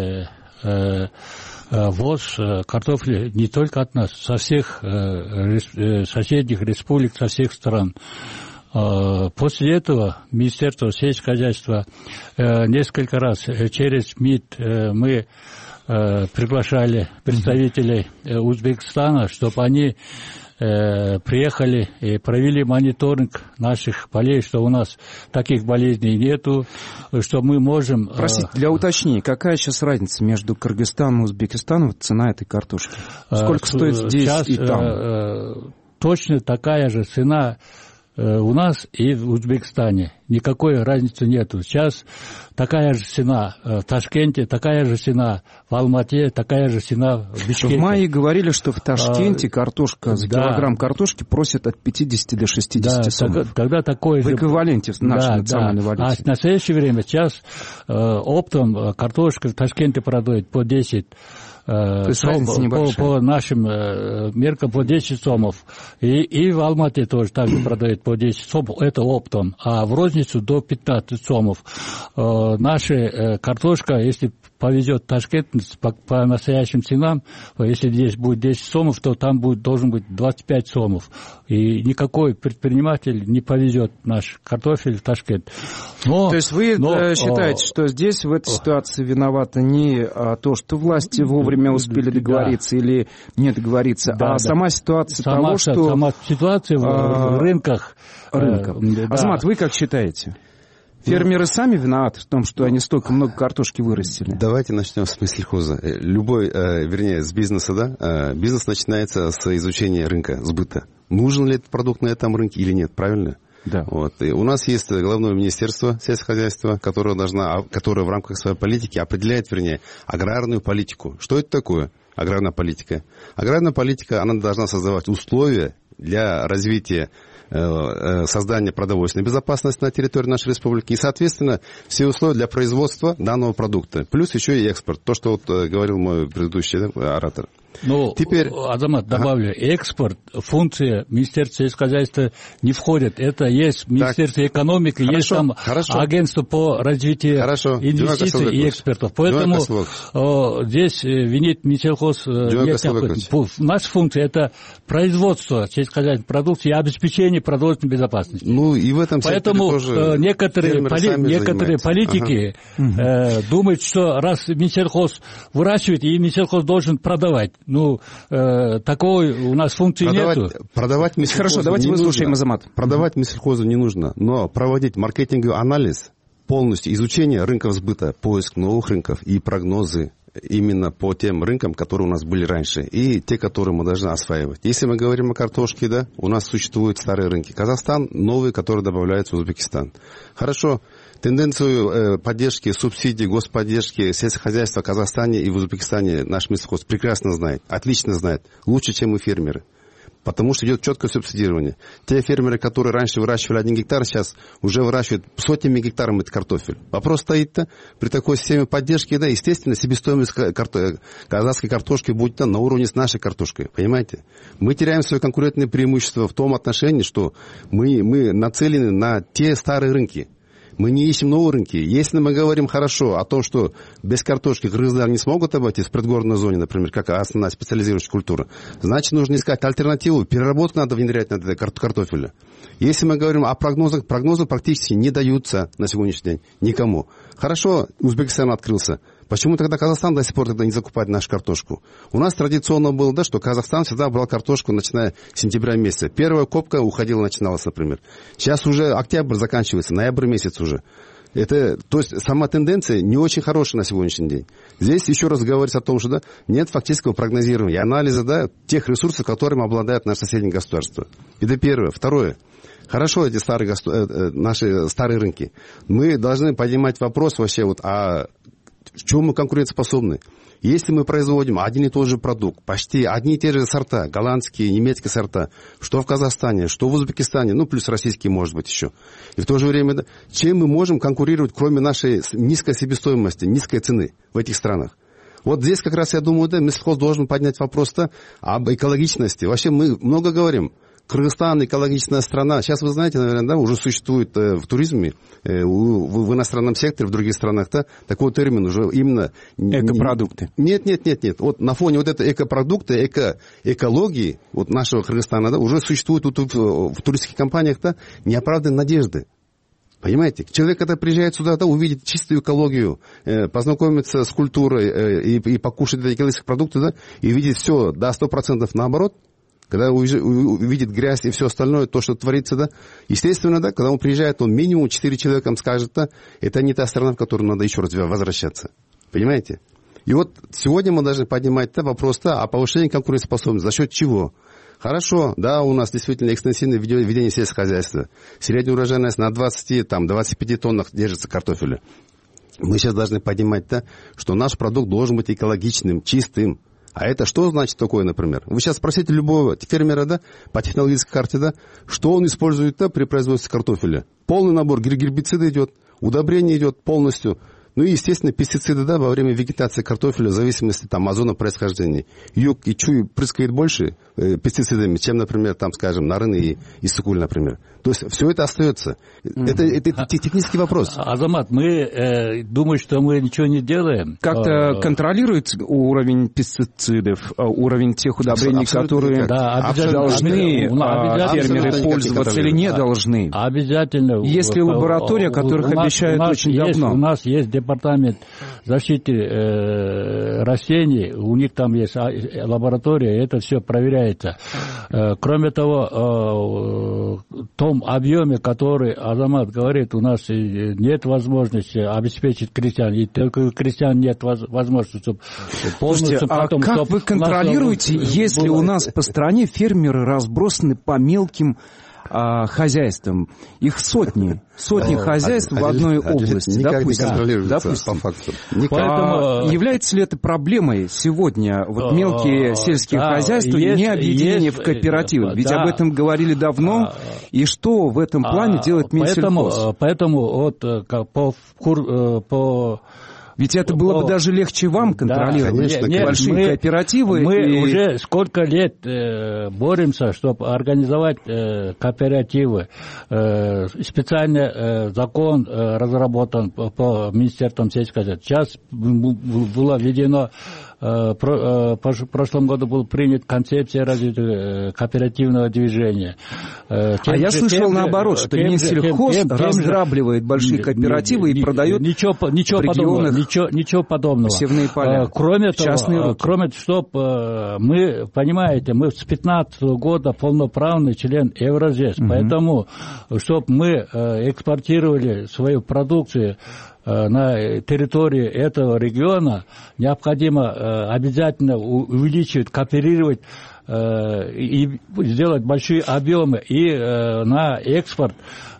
ввоз картофеля не только от нас, со всех соседних республик, со всех стран. После этого Министерство сельского хозяйства несколько раз через МИД мы приглашали представителей Узбекистана, чтобы они приехали и провели мониторинг наших полей, что у нас таких болезней нету, что мы можем... Простите, для уточнения, какая сейчас разница между Кыргызстаном и Узбекистаном, цена этой картошки? Сколько стоит здесь сейчас, и там? Точно такая же цена у нас и в Узбекистане. Никакой разницы нету. Сейчас такая же цена в Ташкенте, такая же цена в Алмате, такая же цена в Бишкеке. В мае говорили, что в Ташкенте картошка за килограмм картошки просят от 50 до 60 сомов. Тогда такой в эквиваленте нашей национальной валюте. А в настоящее время сейчас оптом картошка в Ташкенте продают по 10 по нашим меркам по 10 сомов. И в Алмате тоже также продают по 10 сомов. Это оптом. А в розницу до 15 сомов. Наша картошка, если повезет Ташкент по настоящим ценам, если здесь будет 10 сомов, то там должен быть 25 сомов. И никакой предприниматель не повезет наш картофель в Ташкент. То есть вы считаете, что здесь в этой ситуации виновато не то, что власти вовремя успели договориться или не договориться, сама ситуация того, что... Сама ситуация в рынках. Азамат, вы как считаете? Фермеры сами виноваты в том, что они столько много картошки вырастили? Давайте начнем с мыслехоза. С бизнеса, да? Бизнес начинается с изучения рынка, сбыта. Нужен ли этот продукт на этом рынке или нет, правильно? Да. Вот. И у нас есть главное министерство сельского хозяйства, которое в рамках своей политики определяет, аграрную политику. Что это такое? Аграрная политика. Аграрная политика, она должна создавать условия для развития, создания продовольственной безопасности на территории нашей республики и, соответственно, все условия для производства данного продукта. Плюс еще и экспорт. То, что говорил мой предыдущий оратор. Теперь, Азамат, добавлю, экспорт, функция Министерства сельского хозяйства не входит. Это есть Министерство экономики, есть там агентство по развитию инвестиций и экспортов. Поэтому здесь винить Минсельхоз нет. Наша функция – это производство сельскохозяйственной продукции и обеспечение продовольственной безопасности. И в этом Поэтому некоторые политики думают, что раз Минсельхоз выращивает, и Минсельхоз должен продавать. Такой у нас функции нету. Продавать Минсельхозу Хорошо, давайте выслушаем Азамат. Продавать Минсельхозу не нужно, но проводить маркетинговый анализ, полностью изучение рынков сбыта, поиск новых рынков и прогнозы именно по тем рынкам, которые у нас были раньше, и те, которые мы должны осваивать. Если мы говорим о картошке, у нас существуют старые рынки. Казахстан, новые, которые добавляются в Узбекистан. Хорошо. Тенденцию поддержки, субсидий, господдержки сельского хозяйства в Казахстане и в Узбекистане наш Минсельхоз прекрасно знает, отлично знает, лучше, чем мы фермеры. Потому что идет четкое субсидирование. Те фермеры, которые раньше выращивали 1 гектар, сейчас уже выращивают сотнями гектаров этот картофель. Вопрос стоит-то, при такой системе поддержки, естественно, себестоимость казахской картошки будет на уровне с нашей картошкой. Понимаете? Мы теряем свое конкурентное преимущество в том отношении, что мы нацелены на те старые рынки. Мы не ищем новые рынки. Если мы говорим хорошо о том, что без картошки кыргыздар не смогут обойтись в предгорной зоне, например, как основная специализирующая культура, значит, нужно искать альтернативу. Переработку надо внедрять на это картофеля. Если мы говорим о прогнозах, прогнозы практически не даются на сегодняшний день никому. Хорошо, Узбекистан открылся. Почему тогда Казахстан до сих пор тогда не закупает нашу картошку? У нас традиционно было, что Казахстан всегда брал картошку, начиная с сентября месяца. Первая копка начиналась, например. Сейчас уже октябрь заканчивается, ноябрь месяц уже. То есть сама тенденция не очень хорошая на сегодняшний день. Здесь еще раз говорится о том, что нет фактического прогнозирования и анализа тех ресурсов, которыми обладает наше соседнее государство. Это первое. Второе. Хорошо, эти наши старые рынки. Мы должны поднимать вопрос вообще о В чем мы конкурентоспособны? Если мы производим один и тот же продукт, почти одни и те же сорта, голландские, немецкие сорта, что в Казахстане, что в Узбекистане, ну, плюс российские, может быть, еще. И в то же время, да, чем мы можем конкурировать, кроме нашей низкой себестоимости, низкой цены в этих странах? Вот здесь как раз, я думаю, да, Минсельхоз должен поднять вопрос-то об экологичности. Вообще мы много говорим. Кыргызстан экологичная страна. Сейчас вы знаете, наверное, да, уже существует в туризме, в иностранном секторе, в других странах, да, такой термин уже именно... Экопродукты. Нет. Вот на фоне вот этой экопродукта, экологии вот нашего Кыргызстана, да, уже существует в туристских компаниях, да, неоправданные надежды. Понимаете? Человек, когда приезжает сюда, да, увидит чистую экологию, познакомится с культурой и покушать эти экологические продукты, да, и видит все, да, 100% наоборот. Когда увидит грязь и все остальное, то, что творится, да, естественно, да, когда он приезжает, он минимум 4 человека вам скажет, да, это не та страна, в которую надо еще раз возвращаться. Понимаете? И вот сегодня мы должны поднимать вопрос о повышении конкурентоспособности. За счет чего? Хорошо, да, у нас действительно экстенсивное ведение сельского хозяйства. Средняя урожайность на 20-25 тоннах держится картофеля. Мы сейчас должны поднимать, да, что наш продукт должен быть экологичным, чистым. А это что значит такое, например? Вы сейчас спросите любого фермера, да, по технологической карте, да, что он использует, да, при производстве картофеля. Полный набор гербицида идет, удобрение идет полностью. Ну и, естественно, пестициды, да, во время вегетации картофеля, в зависимости там озона происхождения. Юг и Чуй прыскает больше пестицидами, чем, например, там, скажем, Нарын и Иссыкуль, например. То есть все это остается. Это технический вопрос. Азамат, мы думаем, что мы ничего не делаем. Как-то контролируется уровень пестицидов, уровень тех удобрений, которые должны фермеры пользоваться или не должны? Обязательно. Есть ли лаборатория, которых обещают очень давно? У нас есть департамент защиты растений, у них там есть лаборатория, это все проверяется. Кроме того, в том объеме, который Азамат говорит, у нас нет возможности обеспечить крестьян, и только у крестьян нет возможности, чтобы полностью... Слушайте, потом, как вы контролируете, если у нас по стране фермеры разбросаны по мелким хозяйствам? Их сотни хозяйств в одной области, никак не контролируется по факту. Является ли это проблемой сегодня, вот мелкие сельские хозяйства, не объединение в кооперативы? Ведь об этом говорили давно, и что в этом плане делает Минсельхоз? Поэтому вот по Ведь это было бы даже легче вам контролировать, конечно, большие кооперативы. Мы уже сколько лет боремся, чтобы организовать кооперативы. Специальный закон разработан по Министерству сельского хозяйства. Сейчас было введено, в прошлом году был принят концепция развития кооперативного движения. Я слышал наоборот, что Минсельхоз разграбливает большие кооперативы и продает ничего подобного. Посевные поля. Кроме того, чтобы мы, понимаете, мы с 2015 года полноправный член Евразес, поэтому, чтобы мы экспортировали свою продукцию на территории этого региона, необходимо обязательно увеличивать, кооперировать и сделать большие объемы и на экспорт.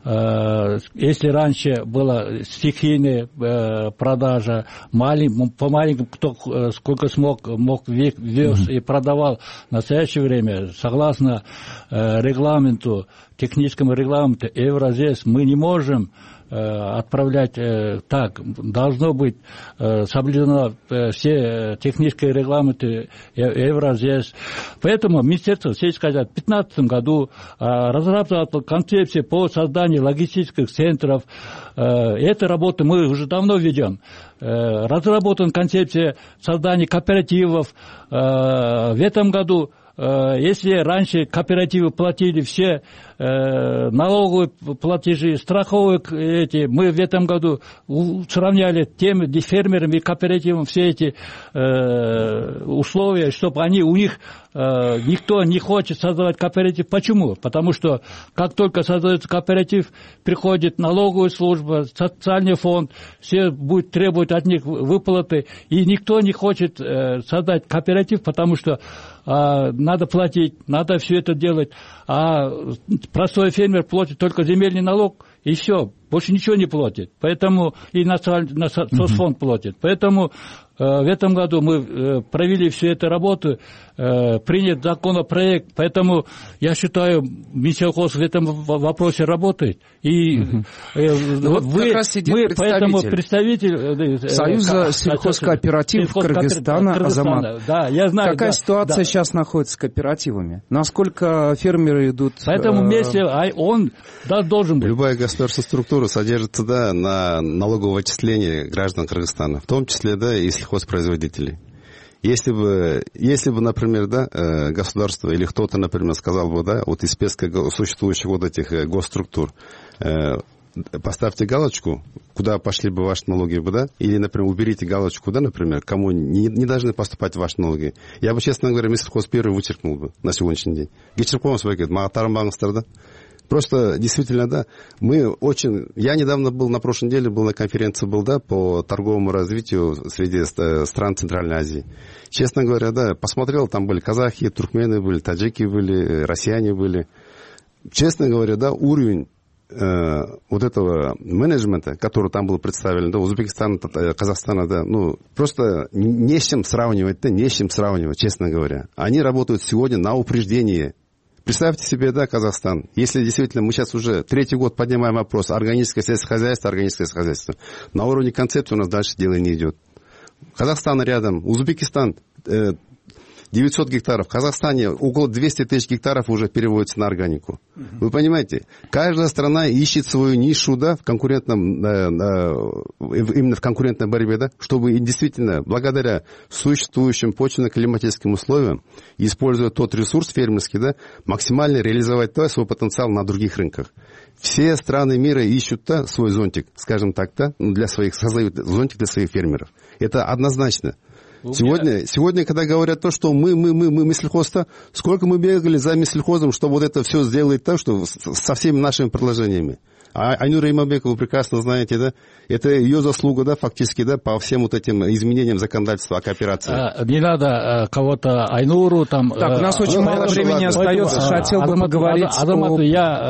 Если раньше была стихийная продажа, по маленькому, кто сколько мог вез и продавал. В настоящее время, согласно регламенту, техническому регламенту Евразес, мы не можем отправлять так. Должно быть соблюдено все технические регламенты Евразес. Поэтому Министерство сельского хозяйства в 2015 году разработало концепцию по созданию логистических центров. Эту работу мы уже давно ведем. Разработана концепция создания кооперативов. В этом году, если раньше кооперативы платили все налоговые платежи, страховые мы в этом году сравняли тем фермерам и кооперативам все эти условия, чтобы у них никто не хочет создавать кооператив. Почему? Потому что как только создается кооператив, приходит налоговая служба, социальный фонд, все будут требовать от них выплаты, и никто не хочет создать кооператив, потому что надо платить, надо все это делать, а простой фермер платит только земельный налог и все, больше ничего не платит. Поэтому и соцфонд платит. Поэтому в этом году мы провели всю эту работу, принят законопроект, поэтому я считаю, Минсельхоз в этом вопросе работает. И вы, поэтому представитель Союза сельхозкооперативов Кыргызстана Азамат. Да, я знаю. Какая ситуация сейчас находится с кооперативами? Насколько фермеры идут? Поэтому вместе он должен быть. Любая государственная структура содержится на налоговом отчислении граждан Кыргызстана, в том числе и сельхозпроизводителей. Если бы, например, государство или кто-то, например, сказал бы, вот из списка существующих вот этих госструктур, поставьте галочку, куда пошли бы ваши налоги, или, например, уберите галочку, например, кому не должны поступать ваши налоги. Я бы, честно говоря, Минсельхоз первый вычеркнул бы на сегодняшний день. Просто, действительно, я недавно был, на прошлой неделе был на конференции, по торговому развитию среди стран Центральной Азии. Честно говоря, посмотрел, там были казахи, туркмены были, таджики были, россияне были. Честно говоря, уровень вот этого менеджмента, который там был представлен, Узбекистана, Казахстана, просто не с чем сравнивать, честно говоря. Они работают сегодня на упреждение. Представьте себе, Казахстан, если действительно мы сейчас уже третий год поднимаем вопрос органическое сельское хозяйство, на уровне концепции у нас дальше дело не идет. Казахстан рядом, Узбекистан 900 гектаров, в Казахстане около 200 тысяч гектаров уже переводится на органику. Вы понимаете, каждая страна ищет свою нишу, именно в конкурентной борьбе, чтобы действительно благодаря существующим почвенно-климатическим условиям, используя тот ресурс фермерский, максимально реализовать свой потенциал на других рынках. Все страны мира ищут свой зонтик, скажем так, создают зонтик для своих фермеров. Это однозначно. Сегодня, когда говорят что мы Минсельхоз, сколько мы бегали за Минсельхозом, чтобы вот это все сделать что со всеми нашими предложениями. А Айнура Иманбекова вы прекрасно знаете, это ее заслуга, фактически, по всем вот этим изменениям законодательства о кооперации. Не надо кого-то Айнуру там... Так, у нас очень мало времени остается, хотел бы поговорить Азамату,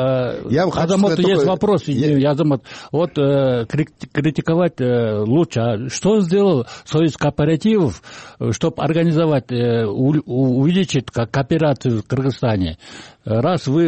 есть вопрос, Азамат. Вот критиковать лучше. Что сделал Союз кооперативов, чтобы организовать, увеличить кооперацию в Кыргызстане? Раз вы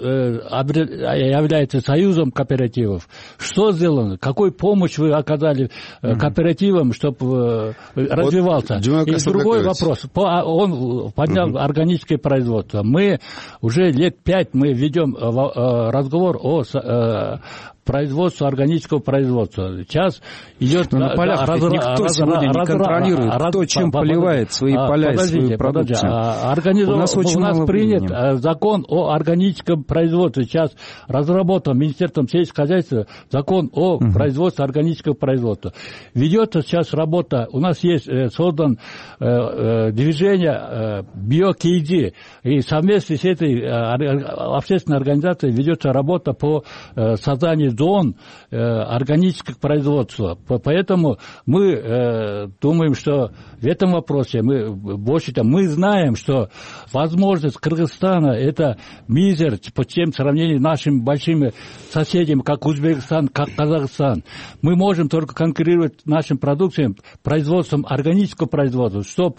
являетесь союзом кооперативов, что сделано? Какую помощь вы оказали кооперативам, чтобы развивался? И другой вопрос. Он поднял органическое производство. Мы уже лет 5 ведем разговор о производству органического производства. Сейчас идет... Но на полях никто сегодня не контролирует, кто чем поливает свои поля и свою продукцию. У нас принят закон о органическом производстве. Сейчас разработан Министерством сельского хозяйства закон о производстве органического производства. Ведется сейчас работа. У нас есть создан движение BioKD. И совместно с этой общественной организацией ведется работа по созданию зон органического производства. Поэтому мы думаем, что в этом вопросе мы знаем, что возможность Кыргызстана это мизер по тем сравнению с нашими большими соседями, как Узбекистан, как Казахстан. Мы можем только конкурировать нашим продукциям производством органического производства, чтобы...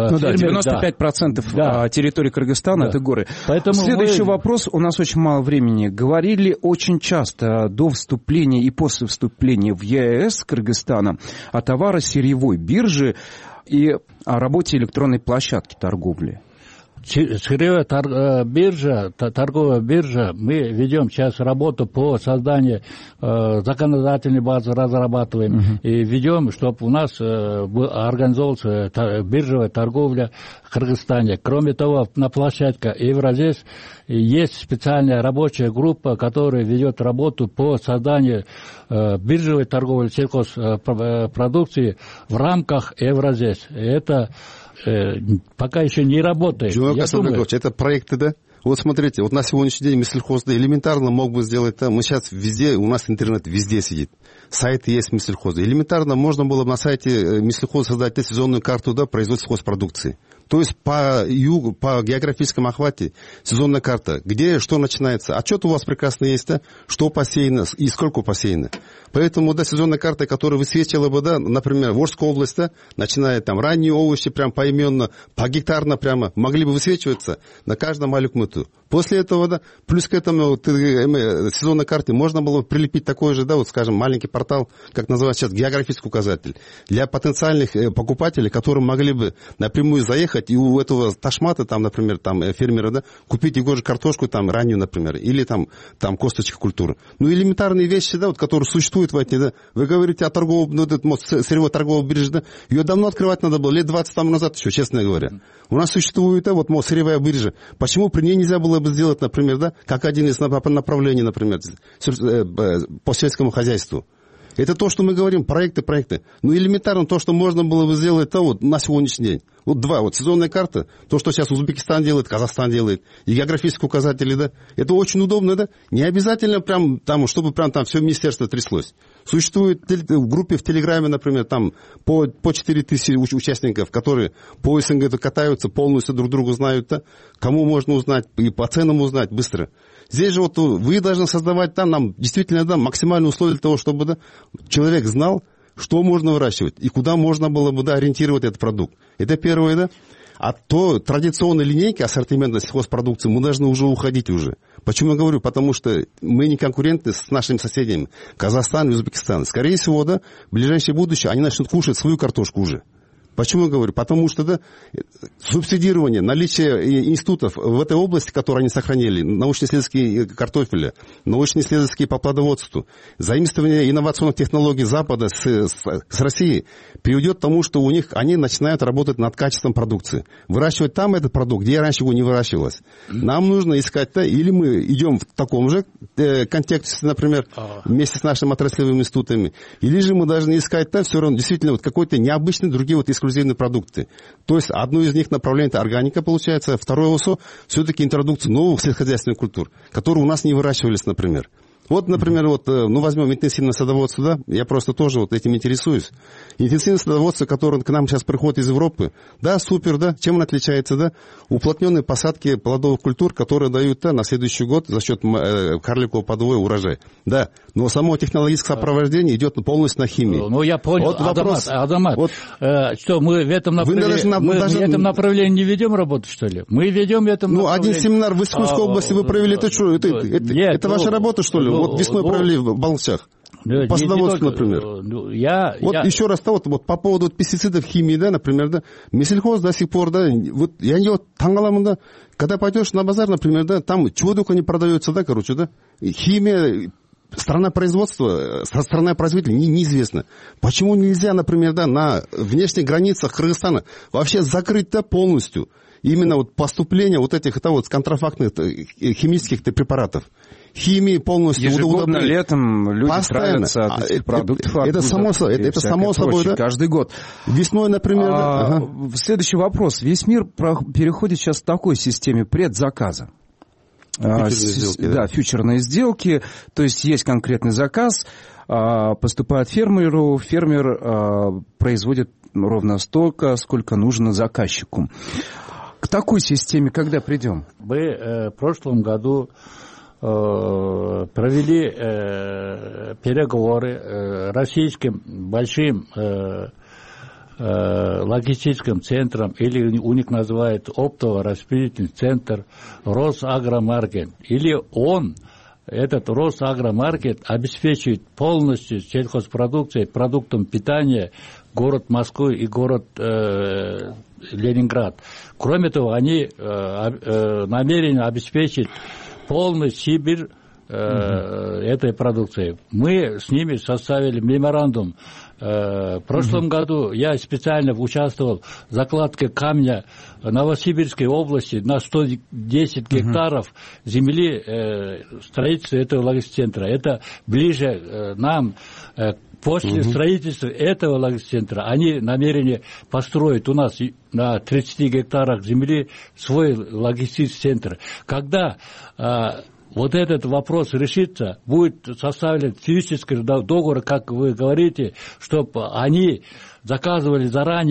95% территории Кыргызстана это горы. Поэтому следующий вопрос, у нас очень мало времени. Говорили очень часто до вступления и после вступления в ЕС Кыргызстана о товарно-сырьевой бирже и о работе электронной площадки торговли. Сырьевая торговая биржа, мы ведем сейчас работу по созданию законодательной базы, разрабатываем и ведем, чтобы у нас организовывалась биржевая торговля в Кыргызстане. Кроме того, на площадке Евразес есть специальная рабочая группа, которая ведет работу по созданию биржевой торговли сельхозпродукции в рамках Евразес. Это пока еще не работает. Это проекты, да? Вот смотрите, вот на сегодняшний день Минсельхоз элементарно мог бы сделать, мы сейчас везде, у нас интернет везде сидит. Сайт есть Минсельхоза. Элементарно можно было бы на сайте Минсельхоза создать сезонную карту производства сельхозпродукции. То есть по югу, по географическому охвате сезонная карта, где что начинается. Отчет у вас прекрасно есть, да, что посеяно и сколько посеяно. Поэтому, да, сезонная карта, которая высвечивала бы, да, например, Волжская область, да, начиная там ранние овощи, прям поименно, погектарно прямо, могли бы высвечиваться на каждом алюкмыту. После этого, да, плюс к этому сезонной карте можно было прилепить такой же, да, вот, скажем, маленький портал, как называется сейчас, географический указатель, для потенциальных покупателей, которые могли бы напрямую заехать и у этого ташмата, там, например, там, фермера, да, купить его же картошку, там, раннюю, например, или там косточки культуры. Ну, элементарные вещи, да, вот, которые существуют в этой, да. Вы говорите о торговом, ну, сырьевой торговой бирже, да, ее давно открывать надо было, лет 20 там назад еще, честно говоря. У нас существует, да, вот, сырьевая биржа. Почему при ней нельзя было бы сделать, например, да, как один из направлений, например, по сельскому хозяйству? Это то, что мы говорим, проекты. Ну, элементарно то, что можно было бы сделать, то вот на сегодняшний день. Вот два, вот сезонная карта, то, что сейчас Узбекистан делает, Казахстан делает, и географические указатели, да, это очень удобно, да. Не обязательно прям там, чтобы прям там все министерство тряслось. Существует в группе в Телеграме, например, там по 4000 участников, которые по СНГ катаются, полностью друг друга знают, да, кому можно узнать, и по ценам узнать быстро. Здесь же вот вы должны создавать там нам действительно да, максимальные условия для того, чтобы да, человек знал, что можно выращивать и куда можно было бы да, ориентировать этот продукт. Это первое, да. А то традиционной линейки ассортимента сельхозпродукции мы должны уже уходить уже. Почему я говорю? Потому что мы не конкуренты с нашими соседями. Казахстан и Узбекистан. Скорее всего, да, в ближайшее будущее они начнут кушать свою картошку уже. Почему я говорю? Потому что да, субсидирование, наличие институтов в этой области, которые они сохранили, научно-исследовательские картофеля, научно-исследовательские по плодоводству, заимствование инновационных технологий Запада с Россией приведет к тому, что у них они начинают работать над качеством продукции. Выращивать там этот продукт, где раньше его не выращивалось. Нам нужно искать, да, или мы идем в таком же контексте, например, вместе с нашими отраслевыми институтами, или же мы должны искать, да, все равно действительно вот какой-то необычный, другие вот эксклюзивные продукты. То есть одно из них направление это органика получается, второе все-таки интродукция новых сельскохозяйственных культур, которые у нас не выращивались, например. Вот, например, вот, ну, возьмем интенсивное садоводство, да, я просто тоже вот этим интересуюсь. Интенсивное садоводство, которое к нам сейчас приходит из Европы, да, супер, да, чем оно отличается, да? Уплотненные посадки плодовых культур, которые дают, да, на следующий год за счет карликового подвоя урожай, да. Но само технологическое сопровождение идет полностью на химии. Ну, я понял, вот Адамат, вот, что мы в этом направлении не ведем работу, что ли? Мы ведем это направление. Ну, один семинар в Искусской области вы провели, это что? Это ваша работа, что ли? Вот весной провели в Балчах. По садоводству, например. Еще раз, вот по поводу пестицидов, химии, да, например, да, Мессельхоз до сих пор, да, вот я не вот таңғаламын, да, когда пойдешь на базар, например, да, там чего только не продается, да, короче, да, химия, страна производства, страна производителя неизвестна. Почему нельзя, например, да, на внешних границах Кыргызстана вообще закрыть, да, полностью именно вот поступление вот этих, да, вот контрафактных химических препаратов? Химии полностью. Ежегодно летом люди травятся от этих продуктов. Это само собой, да? Каждый год. Весной, например. Следующий вопрос. Весь мир переходит сейчас к такой системе предзаказа. Фьючерные сделки. То есть есть конкретный заказ, поступает фермеру, фермер производит ровно столько, сколько нужно заказчику. К такой системе когда придем? Мы в прошлом году провели переговоры российским большим логистическим центром, или у них называют оптово-распределительный центр Росагромаркет. Или этот Росагромаркет обеспечивает полностью сельхозпродукцией, продуктом питания город Москву и город Ленинград. Кроме того, они намерены обеспечить полный Сибирь этой продукции. Мы с ними составили меморандум. В прошлом году я специально участвовал в закладке камня в Новосибирской области на 110 гектаров земли строительства этого логистцентра. Это ближе нам. После строительства этого логистцентра они намерены построить у нас на 30 гектарах земли свой логистический центр. Когда вот этот вопрос решится, будет составлен физический договор, как вы говорите, чтобы они заказывали заранее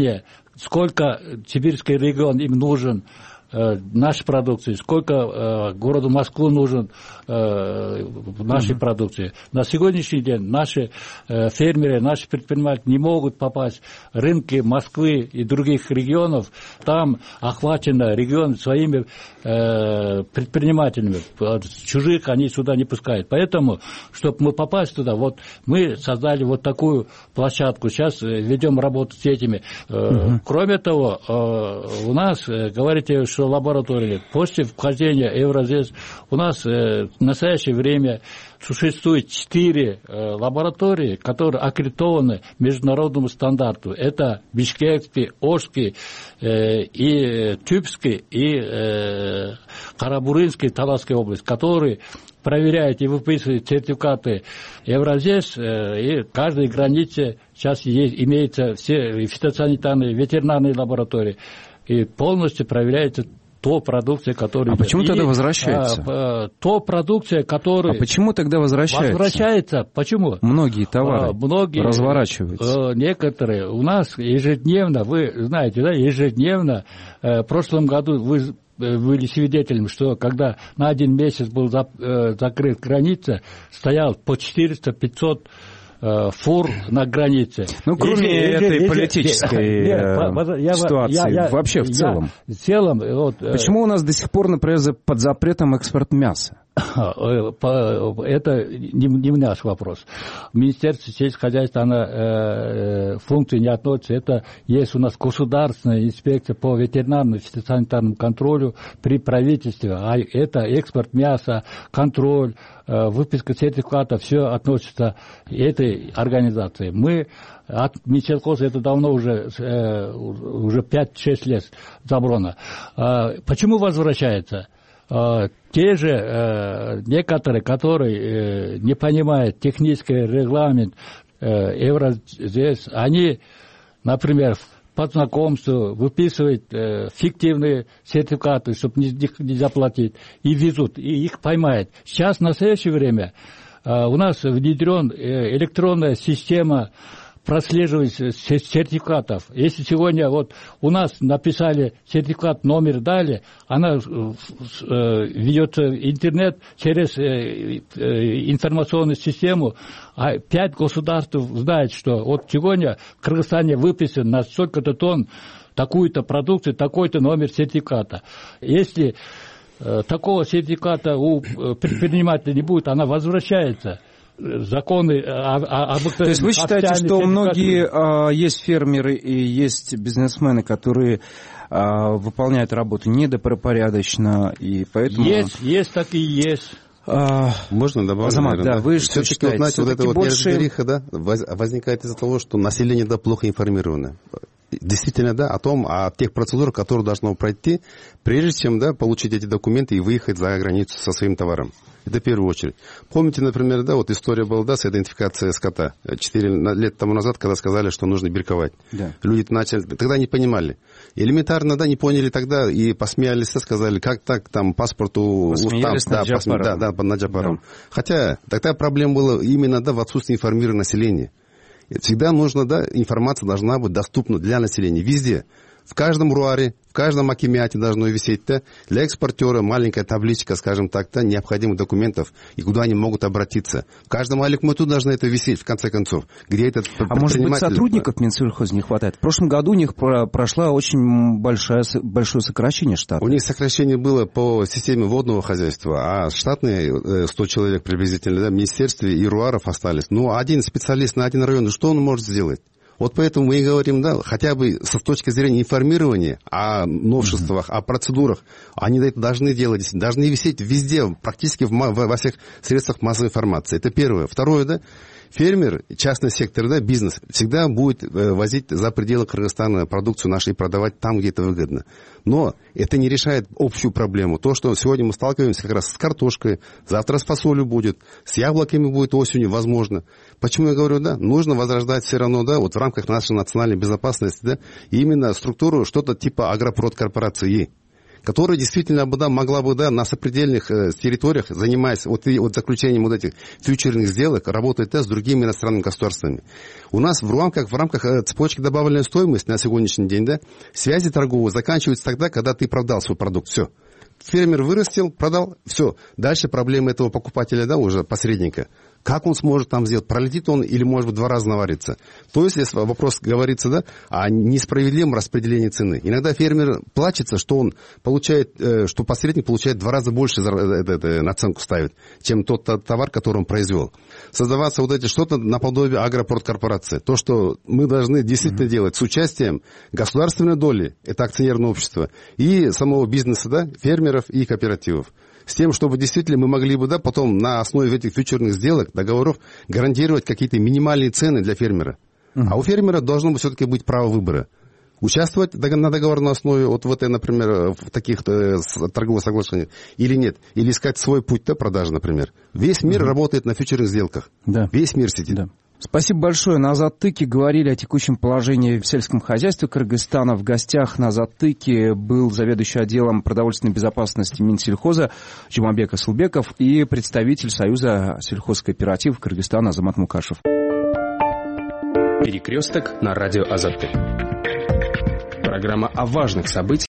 сколько сибирский регион им нужен нашей продукции, сколько городу Москву нужен нашей продукции. На сегодняшний день наши фермеры, наши предприниматели не могут попасть в рынки Москвы и других регионов. Там охвачено регион своими предпринимателями. Чужих они сюда не пускают. Поэтому, чтобы мы попасть туда, вот мы создали вот такую площадку. Сейчас ведем работу с этими. Кроме того, у нас, говорите, что лаборатории. После вхождения Евразес у нас в настоящее время существует 4 лаборатории, которые аккредитованы международному стандарту. Это Бишкекский, Ошский, и Тюбский, и Карабуринский, Таласская область, которые проверяют и выписывают сертификаты Евразес, и в каждой границе сейчас имеются все фитосанитарные, ветеринарные лаборатории, и полностью проверяется то продукция, которая... А почему тогда возвращается? То продукция, которая... А почему тогда возвращается? Возвращается. Почему? Многие товары разворачиваются. Некоторые. У нас ежедневно, вы знаете, да, ежедневно, в прошлом году вы были свидетелем, что когда на 1 месяц был закрыт граница, стоял по 400-500 фур на границе. Ну, кроме этой политической ситуации, вообще в целом. Почему у нас до сих пор, например, под запретом экспорт мяса? Это не наш вопрос. Министерство сельского хозяйства, оно функции не относится. Это есть у нас государственная инспекция по ветеринарному и фитосанитарному контролю при правительстве. А это экспорт мяса, контроль, выписка сертификатов, все относится к этой организации. Мы от Минсельхоза это давно уже 5-6 лет забрано. Почему возвращается? Те же некоторые, которые не понимают технический регламент Евразес, они, например, по знакомству выписывают фиктивные сертификаты, чтобы не заплатить, и везут, и их поймают. Сейчас, в настоящее время, у нас внедрена электронная система прослеживать сертификатов. Если сегодня вот у нас написали сертификат, номер дали, она ведется в интернет через информационную систему, а 5 государств знают, что вот сегодня в Кыргызстане выписан на столько-то тонн такую-то продукцию, такой-то номер сертификата. Если такого сертификата у предпринимателя не будет, она возвращается. Законы То есть вы считаете, что многие есть фермеры и есть бизнесмены, которые выполняют работу недобропорядочно, и поэтому... Есть, так и есть. Можно добавить? Азамат, да, вы что считаете? Знаете, вот эта вот неразбериха, да, возникает из-за того, что население, да, плохо информировано. Действительно, да, о тех процедурах, которые должно пройти, прежде чем, да, получить эти документы и выехать за границу со своим товаром. Это в первую очередь. Помните, например, да, вот история была, да, с идентификацией скота 4 лет тому назад, когда сказали, что нужно бирковать. Да. Люди начали, тогда не понимали. Элементарно, да, не поняли тогда и посмеялись, сказали, как так, там, паспорту... Посмеялись над Джапаром. Да, над Джапаром. Да. Хотя тогда проблема была именно, да, в отсутствии информированного населения. Всегда нужно, да, информация должна быть доступна для населения везде. В каждом руаре, в каждом акимиате должно висеть, да, для экспортера маленькая табличка, скажем так, да, необходимых документов, и куда они могут обратиться. В каждом аликмуту должно это висеть, в конце концов. Где этот предприниматель... А может быть, сотрудников Минсельхоза не хватает? В прошлом году у них прошло очень большое сокращение штата. У них сокращение было по системе водного хозяйства, а штатные 100 человек приблизительно, да, в министерстве и руаров остались. Ну, один специалист на один район, что он может сделать? Вот поэтому мы и говорим, да, хотя бы с точки зрения информирования о новшествах, о процедурах, они это должны делать, должны висеть везде, практически во всех средствах массовой информации. Это первое. Второе, да, фермер, частный сектор, да, бизнес, всегда будет возить за пределы Кыргызстана продукцию нашу и продавать там, где это выгодно. Но это не решает общую проблему. То, что сегодня мы сталкиваемся как раз с картошкой, завтра с фасолью будет, с яблоками будет осенью, возможно. Почему я говорю, да, нужно возрождать все равно, да, вот в рамках нашей национальной безопасности, да, именно структуру что-то типа агропродкорпорации, которая действительно могла бы на сопредельных территориях, занимаясь вот заключением вот этих фьючерных сделок, работать с другими иностранными государствами. У нас в рамках цепочки добавленной стоимости на сегодняшний день, связи торговые заканчиваются тогда, когда ты продал свой продукт. Все. Фермер вырастил, продал, все. Дальше проблема этого покупателя, уже посредника. Как он сможет там сделать? Пролетит он или, может быть, 2 раза наварится? То есть, если вопрос говорится, о несправедливом распределении цены. Иногда фермер плачется, что он получает, что посредник получает 2 раза больше наценку ставит, чем тот товар, который он произвел. Создаваться что-то наподобие агропродкорпорации. То, что мы должны действительно делать с участием государственной доли, это акционерное общество, и самого бизнеса, фермеров и кооперативов. С тем, чтобы действительно мы могли бы потом на основе этих фьючерных сделок, договоров, гарантировать какие-то минимальные цены для фермера. А у фермера должно все-таки быть право выбора. Участвовать на договорной основе, например, в таких торговых соглашениях или нет. Или искать свой путь продажи, например. Весь мир работает на фьючерных сделках. Да. Весь мир сидит. Да. Спасибо большое. На «Затыке» говорили о текущем положении в сельском хозяйстве Кыргызстана. В гостях на «Затыке» был заведующий отделом продовольственной безопасности Минсельхоза Жумабек Асылбеков и представитель Союза сельхозкооперативов Кыргызстана Азамат Мукашев. Перекресток на радио Азатык. Программа о важных событиях